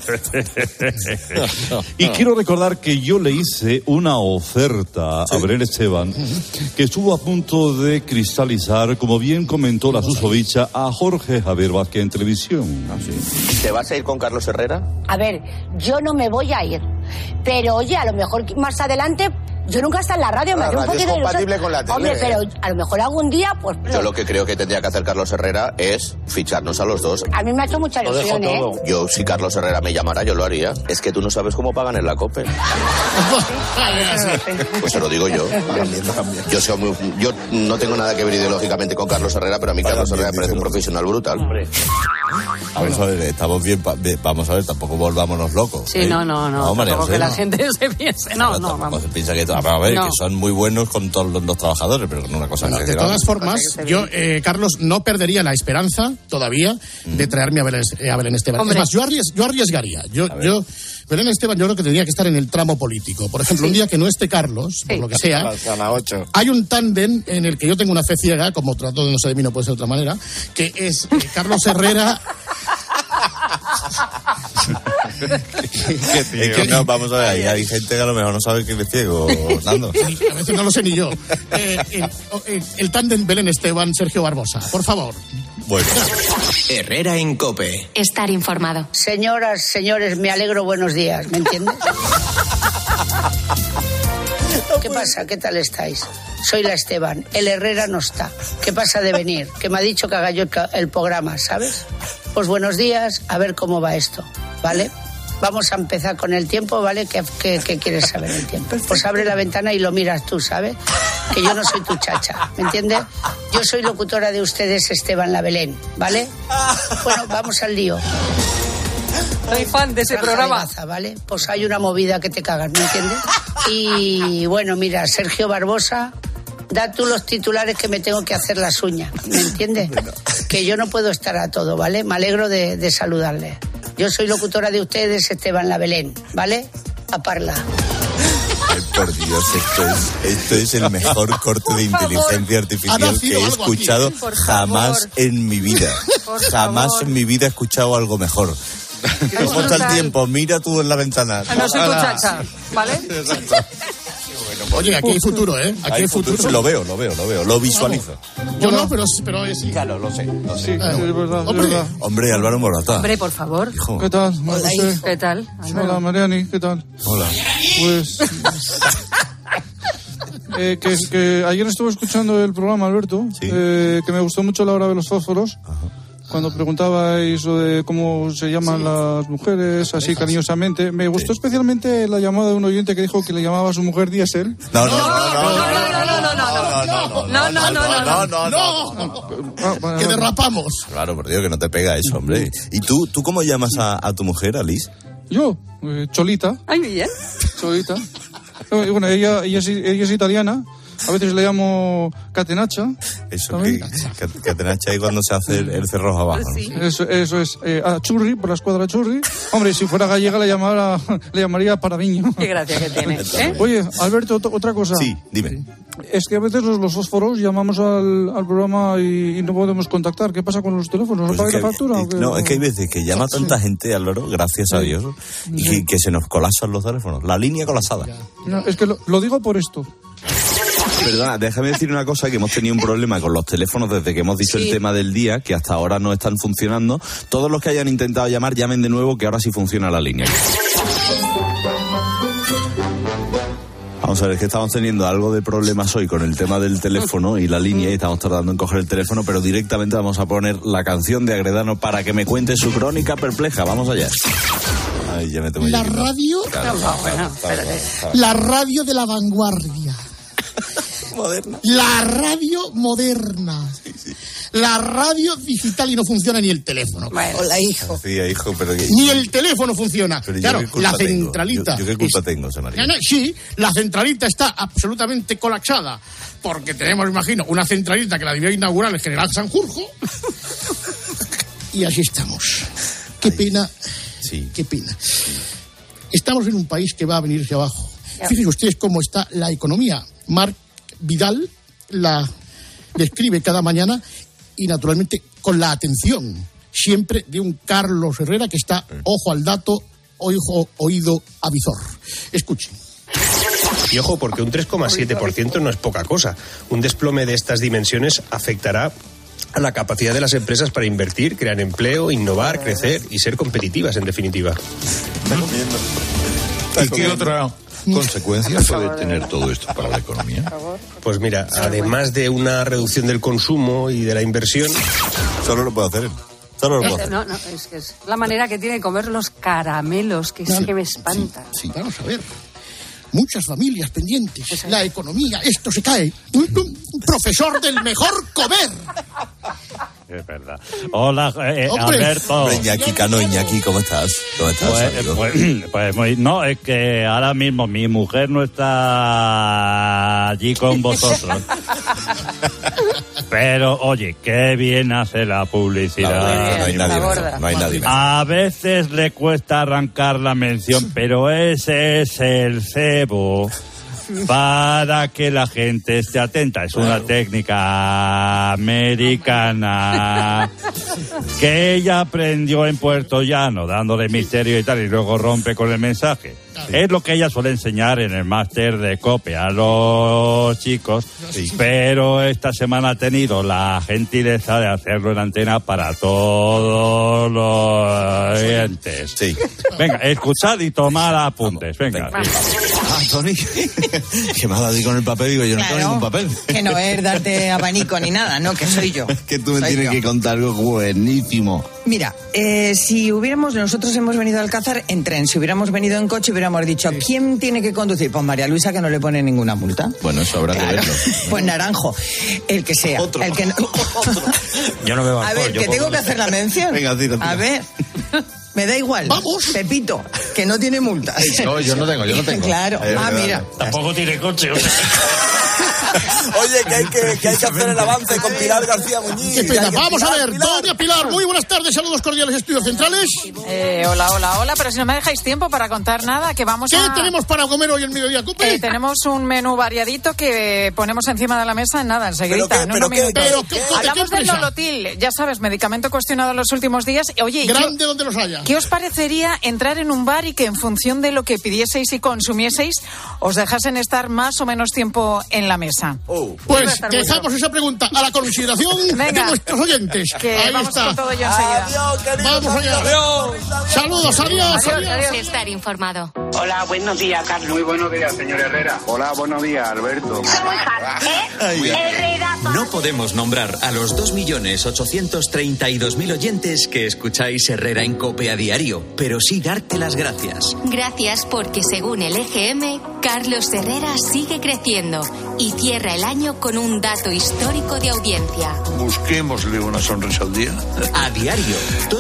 que yo le hice una oferta a Belén Esteban que estuvo a punto de cristalizar, como bien comentó la susodicha, a Jorge Javier Vázquez en televisión. ¿Te vas a ir con Carlos Herrera? A ver, yo no me voy a ir, pero oye, a lo mejor más adelante. Yo nunca he estado en la radio, me hace un poquito es compatible con la tele. Hombre, pero a lo mejor algún día, pues... Yo lo que creo que tendría que hacer Carlos Herrera es ficharnos a los dos. A mí me ha hecho mucha ilusión, ¿eh? Yo, si Carlos Herrera me llamara, yo lo haría. Es que tú no sabes cómo pagan en la COPE. Pues te lo digo yo. Yo no tengo nada que ver ideológicamente con Carlos Herrera, pero a mí Carlos Herrera me parece un profesional brutal. Vamos a ver, estamos bien, vamos a ver, tampoco volvámonos locos. Sí, no, María tampoco José, que la gente se piense, vamos. Se piensa que que son muy buenos con todos los trabajadores, pero con una cosa de todas formas, yo, Carlos, no perdería la esperanza todavía de traerme a Belén Esteban. Hombre. Es más, yo arriesgaría. Belén Esteban yo creo que tendría que estar en el tramo político. Por ejemplo, un día que no esté Carlos, por lo que sea, hay un tándem en el que yo tengo una fe ciega, como trato de no sé de mí, no puede ser de otra manera, que es Carlos Herrera... No, vamos a ver, hay gente que a lo mejor no sabe que es ciego, Nando. A veces no lo sé ni yo. El tándem Belén Esteban, Sergio Barbosa, por favor. Bueno. Herrera en COPE. Estar informado. Señoras, señores, me alegro, buenos días, ¿me entiendes? ¿Qué pasa? ¿Qué tal estáis? Soy la Esteban. El Herrera no está. ¿Qué pasa de venir? Que me ha dicho que haga yo el programa, ¿sabes? Pues buenos días, a ver cómo va esto, ¿vale? Vamos a empezar con el tiempo, ¿vale? ¿Qué quieres saber del tiempo? Pues abre la ventana y lo miras tú, ¿sabes? Que yo no soy tu chacha, ¿me entiendes? Yo soy locutora de ustedes, Esteban La Belén, ¿vale? Bueno, vamos al lío. Soy fan de ese programa. Baza, ¿vale? Pues hay una movida que te cagas, ¿me entiendes? Y bueno, mira, Sergio Barbosa, da tú los titulares que me tengo que hacer las uñas, ¿me entiendes? Que yo no puedo estar a todo, ¿vale? Me alegro de saludarle. Yo soy locutora de ustedes, Esteban La Belén, ¿vale? A parla. Ay, por Dios, esto es el mejor corte de inteligencia artificial que he escuchado jamás en mi vida. Jamás en mi vida he escuchado algo mejor. ¿Cómo está el tiempo? Mira tú en la ventana. No soy tu chacha, ¿vale? Exacto. Oye, aquí hay futuro, ¿eh? Aquí hay futuro. Lo veo, lo visualizo. Yo no, pero sí. Claro, lo sé. Sí, es verdad. Hombre, Álvaro Morata. Hombre, por favor. Hijo. ¿Qué tal? Hola, ¿qué tal? Hola, Mariani, ¿qué tal? Hola. Pues... que ayer estuve escuchando el programa, Alberto, ¿sí? Que me gustó mucho la hora de los fósforos. Ajá. Cuando preguntabais de cómo se llaman las mujeres, así cariñosamente. Me gustó especialmente la llamada de un oyente que dijo que le llamaba a su mujer Diesel. No. Que derrapamos. Claro, por Dios, que no te pega eso, hombre. ¿Y tú cómo llamas a tu mujer, Alice? Yo, Cholita. Ay, bien. Cholita. Bueno, ella es italiana. A veces le llamo Catenaccia. Eso, Catenaccia ahí cuando se hace el cerrojo abajo, ¿no? Sí. Eso es. A Churri, por la escuadra Churri. Hombre, si fuera gallega le llamaría Paradiño. Qué gracia que tiene. Oye, Alberto, otra cosa. Sí, dime. Es que a veces los fósforos llamamos al programa y no podemos contactar. ¿Qué pasa con los teléfonos? ¿No paga la factura? No, es que hay veces que llama tanta gente, Álvaro, gracias a Dios, y que se nos colapsan los teléfonos. La línea colapsada. No, es que lo digo por esto. Perdona, déjame decir una cosa, que hemos tenido un problema con los teléfonos desde que hemos dicho el tema del día, que hasta ahora no están funcionando. Todos los que hayan intentado llamar, llamen de nuevo, que ahora sí funciona la línea. Vamos a ver, es que estamos teniendo algo de problemas hoy con el tema del teléfono y la línea, y estamos tardando en coger el teléfono, pero directamente vamos a poner la canción de Agredano para que me cuente su crónica perpleja. Vamos allá. Ay, ya me tengo la radio... La radio de la vanguardia. Moderna. La radio moderna. Sí. La radio digital y no funciona ni el teléfono. Hola, hijo. Sí, hijo, pero ni el teléfono funciona. Pero claro, la centralita. ¿Yo qué culpa tengo, José María? Sí, la centralita está absolutamente colapsada. Porque tenemos, imagino, una centralita que la debió inaugurar el general Sanjurjo. Y así estamos. Qué pena. Sí. Qué pena. Estamos en un país que va a venirse abajo. Fíjense ustedes cómo está la economía. Marc Vidal la describe cada mañana y naturalmente con la atención siempre de un Carlos Herrera que está ojo al dato, oído a visor. Escuchen. Y ojo, porque un 3,7% no es poca cosa. Un desplome de estas dimensiones afectará a la capacidad de las empresas para invertir, crear empleo, innovar, crecer y ser competitivas, en definitiva. ¿Y qué otra consecuencias puede tener todo esto para la economía? Pues mira, además de una reducción del consumo y de la inversión... Solo lo puedo hacer él. Solo lo puedo hacer. No, es que es la manera que tiene de comer los caramelos, que sí que me espanta. Sí, vamos a ver. Muchas familias pendientes. La economía, esto se cae. Un profesor del mejor comer. Es verdad. Hola, Alberto. Iñaki, ¿cómo estás? No, es que ahora mismo mi mujer no está allí con vosotros. Pero, oye, qué bien hace la publicidad. No hay nadie. A veces le cuesta arrancar la mención, pero ese es el cebo para que la gente esté atenta. Es una técnica americana que ella aprendió en Puerto Llano, dándole misterio y tal, y luego rompe con el mensaje. Es lo que ella suele enseñar en el máster de COPE a los chicos, pero esta semana ha tenido la gentileza de hacerlo en antena para todos los oyentes. Sí. Venga, escuchad y tomad apuntes. Venga. Tony, ¿qué más di con el papel? Digo, yo no tengo ningún papel. Que no es darte abanico ni nada, no, que soy yo. Que tú me tienes que contar algo buenísimo. Mira, si nosotros hemos venido a Alcázar en tren, si hubiéramos venido en coche hubiéramos dicho, ¿quién tiene que conducir? Pues María Luisa, que no le pone ninguna multa. Bueno, eso habrá que verlo. Pues Naranjo, el que sea. Otro. El que no... Yo no veo a ver, que tengo que hacer la mención. Venga, tira. A ver... Me da igual. Vamos. Pepito, que no tiene multas. No, yo no tengo. Claro. Mira. Tampoco tiene coche. Oye, que hay que hacer el avance con Pilar García Muñiz. Qué pena. Vamos a ver, doña Pilar, muy buenas tardes, saludos cordiales, estudios centrales. Hola, pero si no me dejáis tiempo para contar nada, que vamos ¿Qué tenemos para comer hoy en mediodía, Cupe? Tenemos un menú variadito que ponemos encima de la mesa en nada, enseguida. Hablamos del Nolotil, ya sabes, medicamento cuestionado en los últimos días. Oye, grande donde los haya. ¿Qué os parecería entrar en un bar y que en función de lo que pidieseis y consumieseis os dejasen estar más o menos tiempo en la mesa? Pues dejamos esa pregunta a la consideración de nuestros oyentes. Que ahí vamos está. Con todo yo enseguida. Adiós, querido. Vamos allá. Adiós. Saludos, adiós. Estar informado. Hola, buenos días, Carlos. Muy buenos días, señor Herrera. Hola, buenos días, Alberto. No podemos nombrar a los 2.832.000 oyentes que escucháis Herrera en COPE a diario, pero sí darte las gracias. Gracias porque según el EGM, Carlos Herrera sigue creciendo y cierra el año con un dato histórico de audiencia. Busquémosle una sonrisa al día. A diario,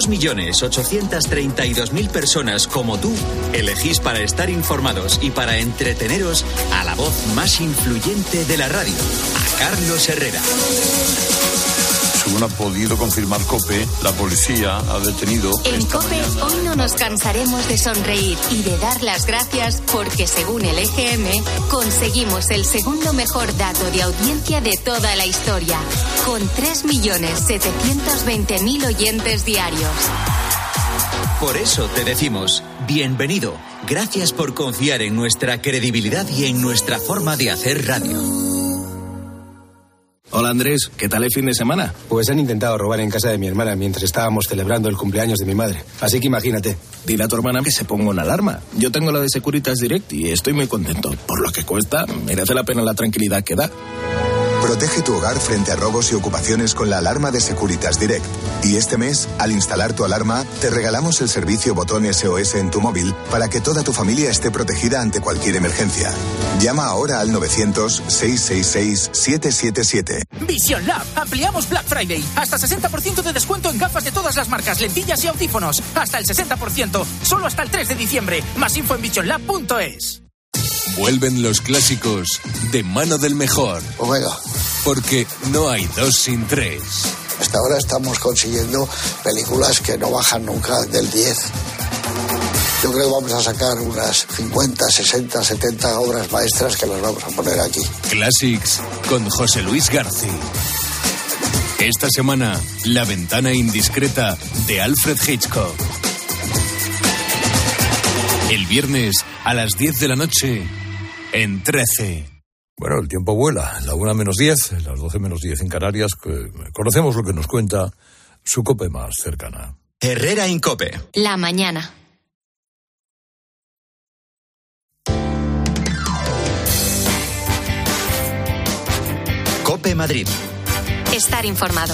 2.832.000 personas como tú elegís para estar informados y para entreteneros a la voz más influyente de la radio, a Carlos Herrera. Según ha podido confirmar COPE, la policía ha detenido... En COPE hoy no nos cansaremos de sonreír y de dar las gracias porque según el EGM conseguimos el segundo mejor dato de audiencia de toda la historia, con 3.720.000 oyentes diarios. Por eso te decimos, bienvenido. Gracias por confiar en nuestra credibilidad y en nuestra forma de hacer radio. Hola Andrés, ¿qué tal el fin de semana? Pues han intentado robar en casa de mi hermana mientras estábamos celebrando el cumpleaños de mi madre. Así que imagínate. Dile a tu hermana que se ponga una alarma. Yo tengo la de Securitas Direct y estoy muy contento. Por lo que cuesta, merece la pena la tranquilidad que da. Protege tu hogar frente a robos y ocupaciones con la alarma de Securitas Direct. Y este mes, al instalar tu alarma, te regalamos el servicio botón SOS en tu móvil para que toda tu familia esté protegida ante cualquier emergencia. Llama ahora al 900-666-777. Vision Lab. Ampliamos Black Friday. Hasta 60% de descuento en gafas de todas las marcas, lentillas y audífonos. Hasta el 60%. Solo hasta el 3 de diciembre. Más info en visionlab.es. Vuelven los clásicos de mano del mejor. Omega. Porque no hay 2 sin 3. Hasta ahora estamos consiguiendo películas que no bajan nunca del 10. Yo creo que vamos a sacar unas 50, 60, 70 obras maestras que las vamos a poner aquí. Classics con José Luis García. Esta semana, La ventana indiscreta de Alfred Hitchcock. El viernes a las 10 de la noche en 13. Bueno, el tiempo vuela. La 1 menos 10, las 12 menos 10 en Canarias. Conocemos lo que nos cuenta su COPE más cercana. Herrera Incope. La mañana. COPE Madrid. Estar informado.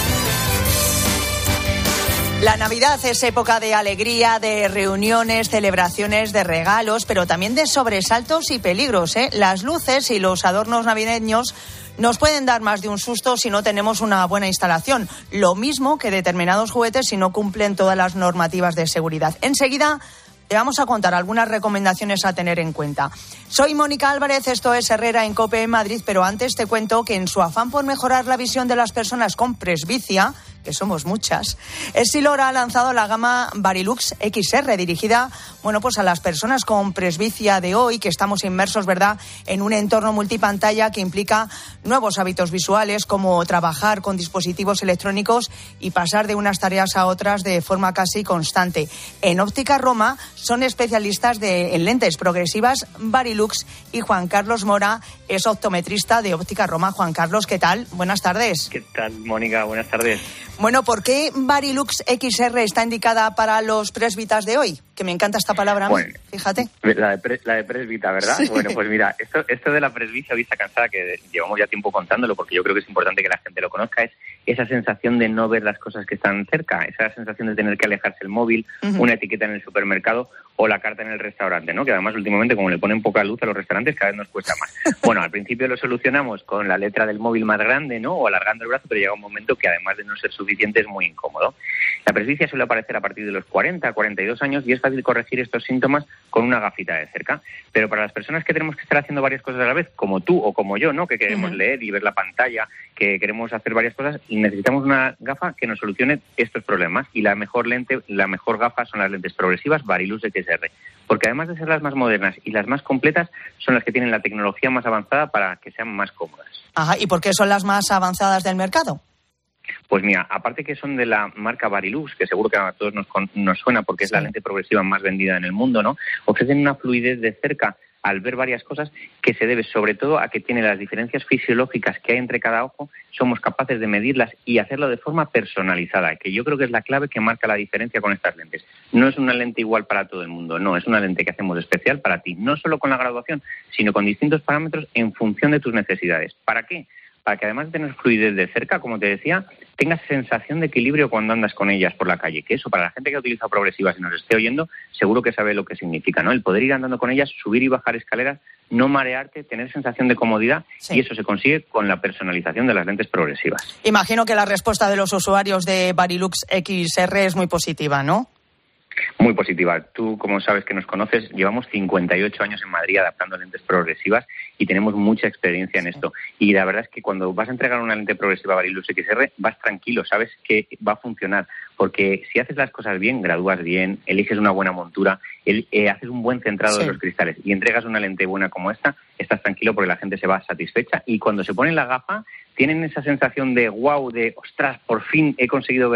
La Navidad es época de alegría, de reuniones, celebraciones, de regalos, pero también de sobresaltos y peligros, ¿eh? Las luces y los adornos navideños nos pueden dar más de un susto si no tenemos una buena instalación. Lo mismo que determinados juguetes si no cumplen todas las normativas de seguridad. Enseguida te vamos a contar algunas recomendaciones a tener en cuenta. Soy Mónica Álvarez, esto es Herrera en COPE en Madrid, pero antes te cuento que en su afán por mejorar la visión de las personas con presbicia, que somos muchas, Essilora ha lanzado la gama Varilux XR, dirigida, pues a las personas con presbicia de hoy, que estamos inmersos, ¿verdad?, en un entorno multipantalla que implica nuevos hábitos visuales, como trabajar con dispositivos electrónicos y pasar de unas tareas a otras de forma casi constante. En Óptica Roma son especialistas en lentes progresivas Varilux y Juan Carlos Mora es optometrista de Óptica Roma. Juan Carlos, ¿qué tal? Buenas tardes. ¿Qué tal, Mónica? Buenas tardes. Bueno, ¿por qué Varilux XR está indicada para los presbitas de hoy? Que me encanta esta palabra a mí, fíjate. La de presbita, ¿verdad? Sí. Bueno, pues mira, esto de la presbicia vista cansada, que llevamos ya tiempo contándolo, porque yo creo que es importante que la gente lo conozca, es esa sensación de no ver las cosas que están cerca, esa sensación de tener que alejarse el móvil, una etiqueta en el supermercado o la carta en el restaurante, ¿no? Que además últimamente, como le ponen poca luz a los restaurantes, cada vez nos cuesta más. Bueno, al principio lo solucionamos con la letra del móvil más grande, ¿no? O alargando el brazo, pero llega un momento que además de no ser suficiente es muy incómodo. La presbicia suele aparecer a partir de los 40, 42 años y es fácil corregir estos síntomas con una gafita de cerca. Pero para las personas que tenemos que estar haciendo varias cosas a la vez, como tú o como yo, ¿no? Que queremos leer y ver la pantalla, que queremos hacer varias cosas y necesitamos una gafa que nos solucione estos problemas. Y la mejor lente, la mejor gafa son las lentes progresivas Varilux XR. Porque además de ser las más modernas y las más completas, son las que tienen la tecnología más avanzada para que sean más cómodas. Ajá, ¿y por qué son las más avanzadas del mercado? Pues mira, aparte que son de la marca Varilux, que seguro que a todos nos suena porque es la lente progresiva más vendida en el mundo, ¿no? Ofrecen una fluidez de cerca al ver varias cosas que se debe sobre todo a que tiene las diferencias fisiológicas que hay entre cada ojo, somos capaces de medirlas y hacerlo de forma personalizada, que yo creo que es la clave que marca la diferencia con estas lentes. No es una lente igual para todo el mundo, no, es una lente que hacemos especial para ti, no solo con la graduación, sino con distintos parámetros en función de tus necesidades. ¿Para qué? Para que además de tener fluidez de cerca, como te decía, tengas sensación de equilibrio cuando andas con ellas por la calle. Que eso, para la gente que ha utilizado progresivas y nos esté oyendo, seguro que sabe lo que significa, ¿no? El poder ir andando con ellas, subir y bajar escaleras, no marearte, tener sensación de comodidad, y eso se consigue con la personalización de las lentes progresivas. Imagino que la respuesta de los usuarios de Varilux XR es muy positiva, ¿no? Muy positiva. Tú, como sabes que nos conoces, llevamos 58 años en Madrid adaptando lentes progresivas y tenemos mucha experiencia en esto. Y la verdad es que cuando vas a entregar una lente progresiva Varilux XR, vas tranquilo, sabes que va a funcionar. Porque si haces las cosas bien, gradúas bien, eliges una buena montura, haces un buen centrado de los cristales y entregas una lente buena como esta, estás tranquilo porque la gente se va satisfecha. Y cuando se ponen la gafa, tienen esa sensación de wow, de ostras, por fin he conseguido ver bien.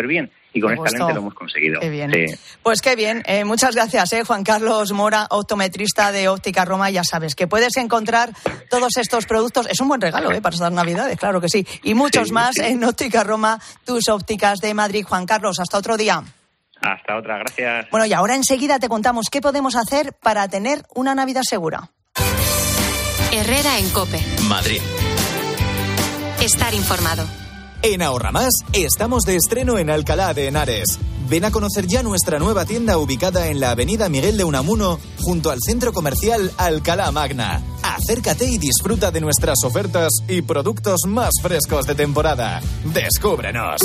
y con esta lente lo hemos conseguido. Qué bien. Sí. Pues qué bien. Muchas gracias, Juan Carlos Mora, optometrista de Óptica Roma. Ya sabes que puedes encontrar todos estos productos. Es un buen regalo para estas Navidades, claro que sí. Y muchos más en Óptica Roma, tus ópticas de Madrid. Juan Carlos, hasta otro día. Hasta otra, gracias. Bueno, y ahora enseguida te contamos qué podemos hacer para tener una Navidad segura. Herrera en COPE. Madrid. Estar informado. En Ahorramás estamos de estreno en Alcalá de Henares. Ven a conocer ya nuestra nueva tienda ubicada en la avenida Miguel de Unamuno, junto al centro comercial Alcalá Magna. Acércate y disfruta de nuestras ofertas y productos más frescos de temporada. ¡Descúbrenos!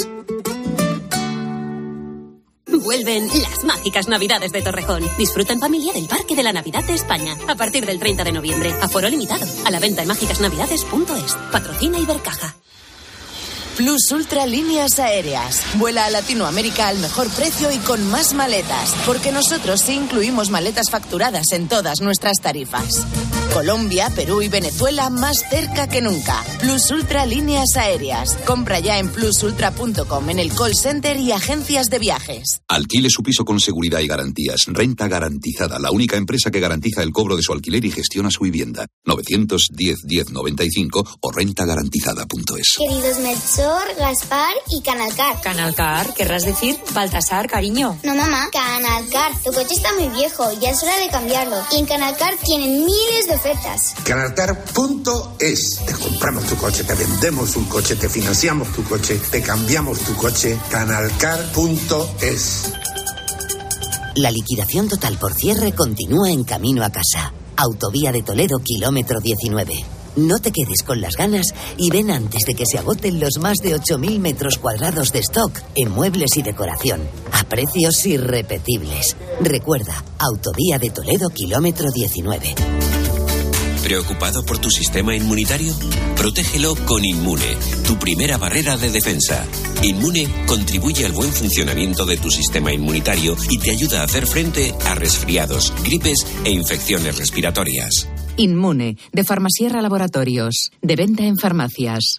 Vuelven las mágicas Navidades de Torrejón. Disfruta en familia del Parque de la Navidad de España. A partir del 30 de noviembre. Aforo limitado. A la venta en mágicasnavidades.es. Patrocina Ibercaja. Plus Ultra Líneas Aéreas. Vuela a Latinoamérica al mejor precio y con más maletas. Porque nosotros sí incluimos maletas facturadas en todas nuestras tarifas. Colombia, Perú y Venezuela más cerca que nunca. Plus Ultra Líneas Aéreas. Compra ya en plusultra.com, en el call center y agencias de viajes. Alquile su piso con seguridad y garantías. Renta Garantizada, la única empresa que garantiza el cobro de su alquiler y gestiona su vivienda. 910-1095 o rentagarantizada.es. Queridos Melchor, Gaspar y Canalcar. ¿Canalcar? ¿Querrás decir Baltasar, cariño? No, mamá, Canalcar. Tu coche está muy viejo, ya es hora de cambiarlo. Y en Canalcar tienen miles de ofertas. Canalcar.es. Te compramos tu coche, te vendemos un coche, te financiamos tu coche, te cambiamos tu coche. Canalcar.es. La liquidación total por cierre continúa en camino a casa. Autovía de Toledo, kilómetro 19. No te quedes con las ganas y ven antes de que se agoten los más de 8.000 metros cuadrados de stock en muebles y decoración, a precios irrepetibles. Recuerda, Autovía de Toledo, kilómetro 19. ¿Preocupado por tu sistema inmunitario? Protégelo con Inmune, tu primera barrera de defensa. Inmune contribuye al buen funcionamiento de tu sistema inmunitario y te ayuda a hacer frente a resfriados, gripes e infecciones respiratorias. Inmune, de Farmasierra Laboratorios, de venta en farmacias.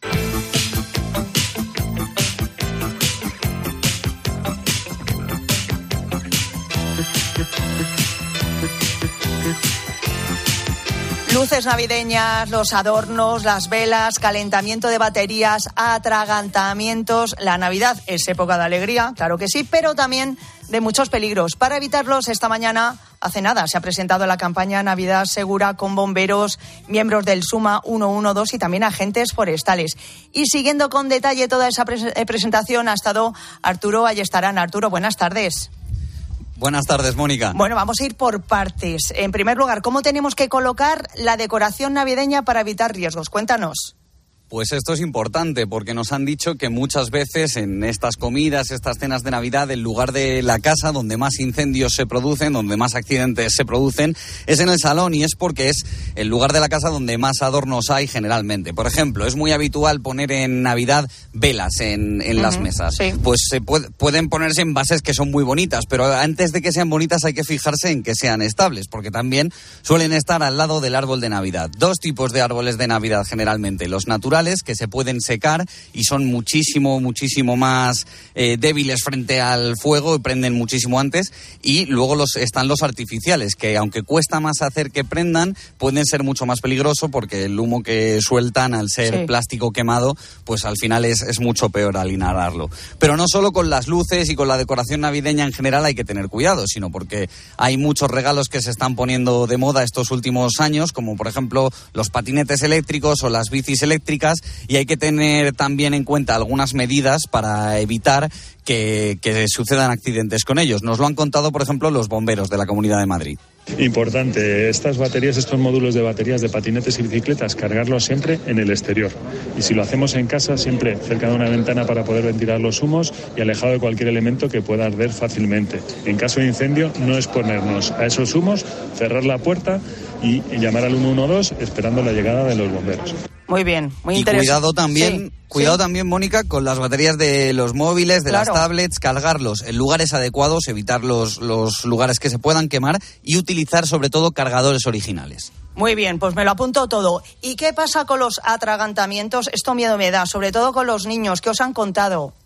Luces navideñas, los adornos, las velas, calentamiento de baterías, atragantamientos. La Navidad es época de alegría, claro que sí, pero también de muchos peligros. Para evitarlos, esta mañana, hace nada, se ha presentado la campaña Navidad Segura con bomberos, miembros del Suma 112 y también agentes forestales. Y siguiendo con detalle toda esa presentación ha estado Arturo Ayestarán. Arturo, buenas tardes. Buenas tardes, Mónica. Bueno, vamos a ir por partes. En primer lugar, ¿cómo tenemos que colocar la decoración navideña para evitar riesgos? Cuéntanos. Pues esto es importante porque nos han dicho que muchas veces en estas comidas, estas cenas de Navidad, el lugar de la casa donde más incendios se producen, donde más accidentes se producen, es en el salón, y es porque es el lugar de la casa donde más adornos hay generalmente. Por ejemplo, es muy habitual poner en Navidad velas en las mesas. Sí. Pues se pueden ponerse en bases que son muy bonitas, pero antes de que sean bonitas hay que fijarse en que sean estables, porque también suelen estar al lado del árbol de Navidad. Dos tipos de árboles de Navidad generalmente, los naturales, que se pueden secar y son muchísimo más débiles frente al fuego y prenden muchísimo antes, y luego están los artificiales, que aunque cuesta más hacer que prendan, pueden ser mucho más peligrosos porque el humo que sueltan al ser plástico quemado, pues al final es mucho peor al inhalarlo. Pero no solo con las luces y con la decoración navideña en general hay que tener cuidado, sino porque hay muchos regalos que se están poniendo de moda estos últimos años, como por ejemplo los patinetes eléctricos o las bicis eléctricas, y hay que tener también en cuenta algunas medidas para evitar que sucedan accidentes con ellos. Nos lo han contado, por ejemplo, los bomberos de la Comunidad de Madrid. Importante, estas baterías, estos módulos de baterías de patinetes y bicicletas, cargarlos siempre en el exterior. Y si lo hacemos en casa, siempre cerca de una ventana para poder ventilar los humos y alejado de cualquier elemento que pueda arder fácilmente. En caso de incendio, no exponernos a esos humos, cerrar la puerta y llamar al 112 esperando la llegada de los bomberos. Muy bien, muy interesante. Cuidado también, Mónica, con las baterías de los móviles, de las tablets, cargarlos en lugares adecuados, evitar los lugares que se puedan quemar y utilizar sobre todo cargadores originales. Muy bien, pues me lo apunto todo. ¿Y qué pasa con los atragantamientos? Esto miedo me da, sobre todo con los niños. ¿Qué os han contado?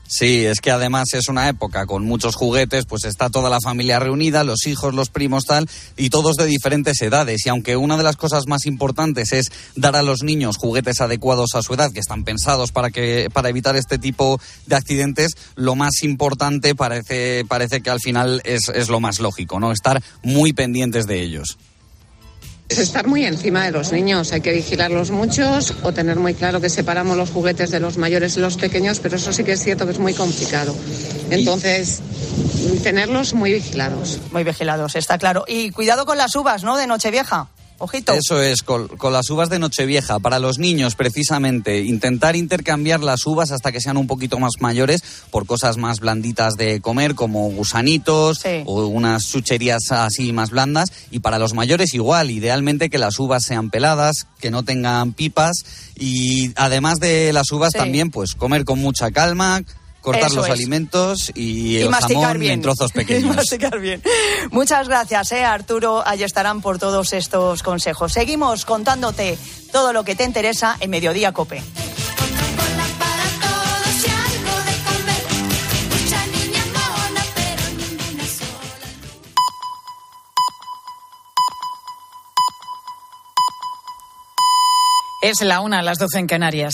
Sí, es que además es una época con muchos juguetes, pues está toda la familia reunida, los hijos, los primos, tal, y todos de diferentes edades. Y aunque una de las cosas más importantes es dar a los niños juguetes adecuados a su edad, que están pensados para evitar este tipo de accidentes, lo más importante parece que al final es lo más lógico, ¿no? Estar muy pendientes de ellos. Es estar muy encima de los niños, hay que vigilarlos muchos o tener muy claro que separamos los juguetes de los mayores y los pequeños, pero eso sí que es cierto que es muy complicado. Entonces, tenerlos muy vigilados. Muy vigilados, está claro. Y cuidado con las uvas, ¿no?, de Nochevieja. Ojito. Eso es, con las uvas de Nochevieja. Para los niños, precisamente, intentar intercambiar las uvas hasta que sean un poquito más mayores por cosas más blanditas de comer, como gusanitos, sí, o unas chucherías así más blandas. Y para los mayores igual, idealmente que las uvas sean peladas, que no tengan pipas. Y además de las uvas, sí, también pues comer con mucha calma, cortar los alimentos y el jamón bien, en trozos pequeños. Y masticar bien. Muchas gracias, Arturo Ayestarán, por todos estos consejos. Seguimos contándote todo lo que te interesa en Mediodía COPE. Es la 1:00, las 12 en Canarias.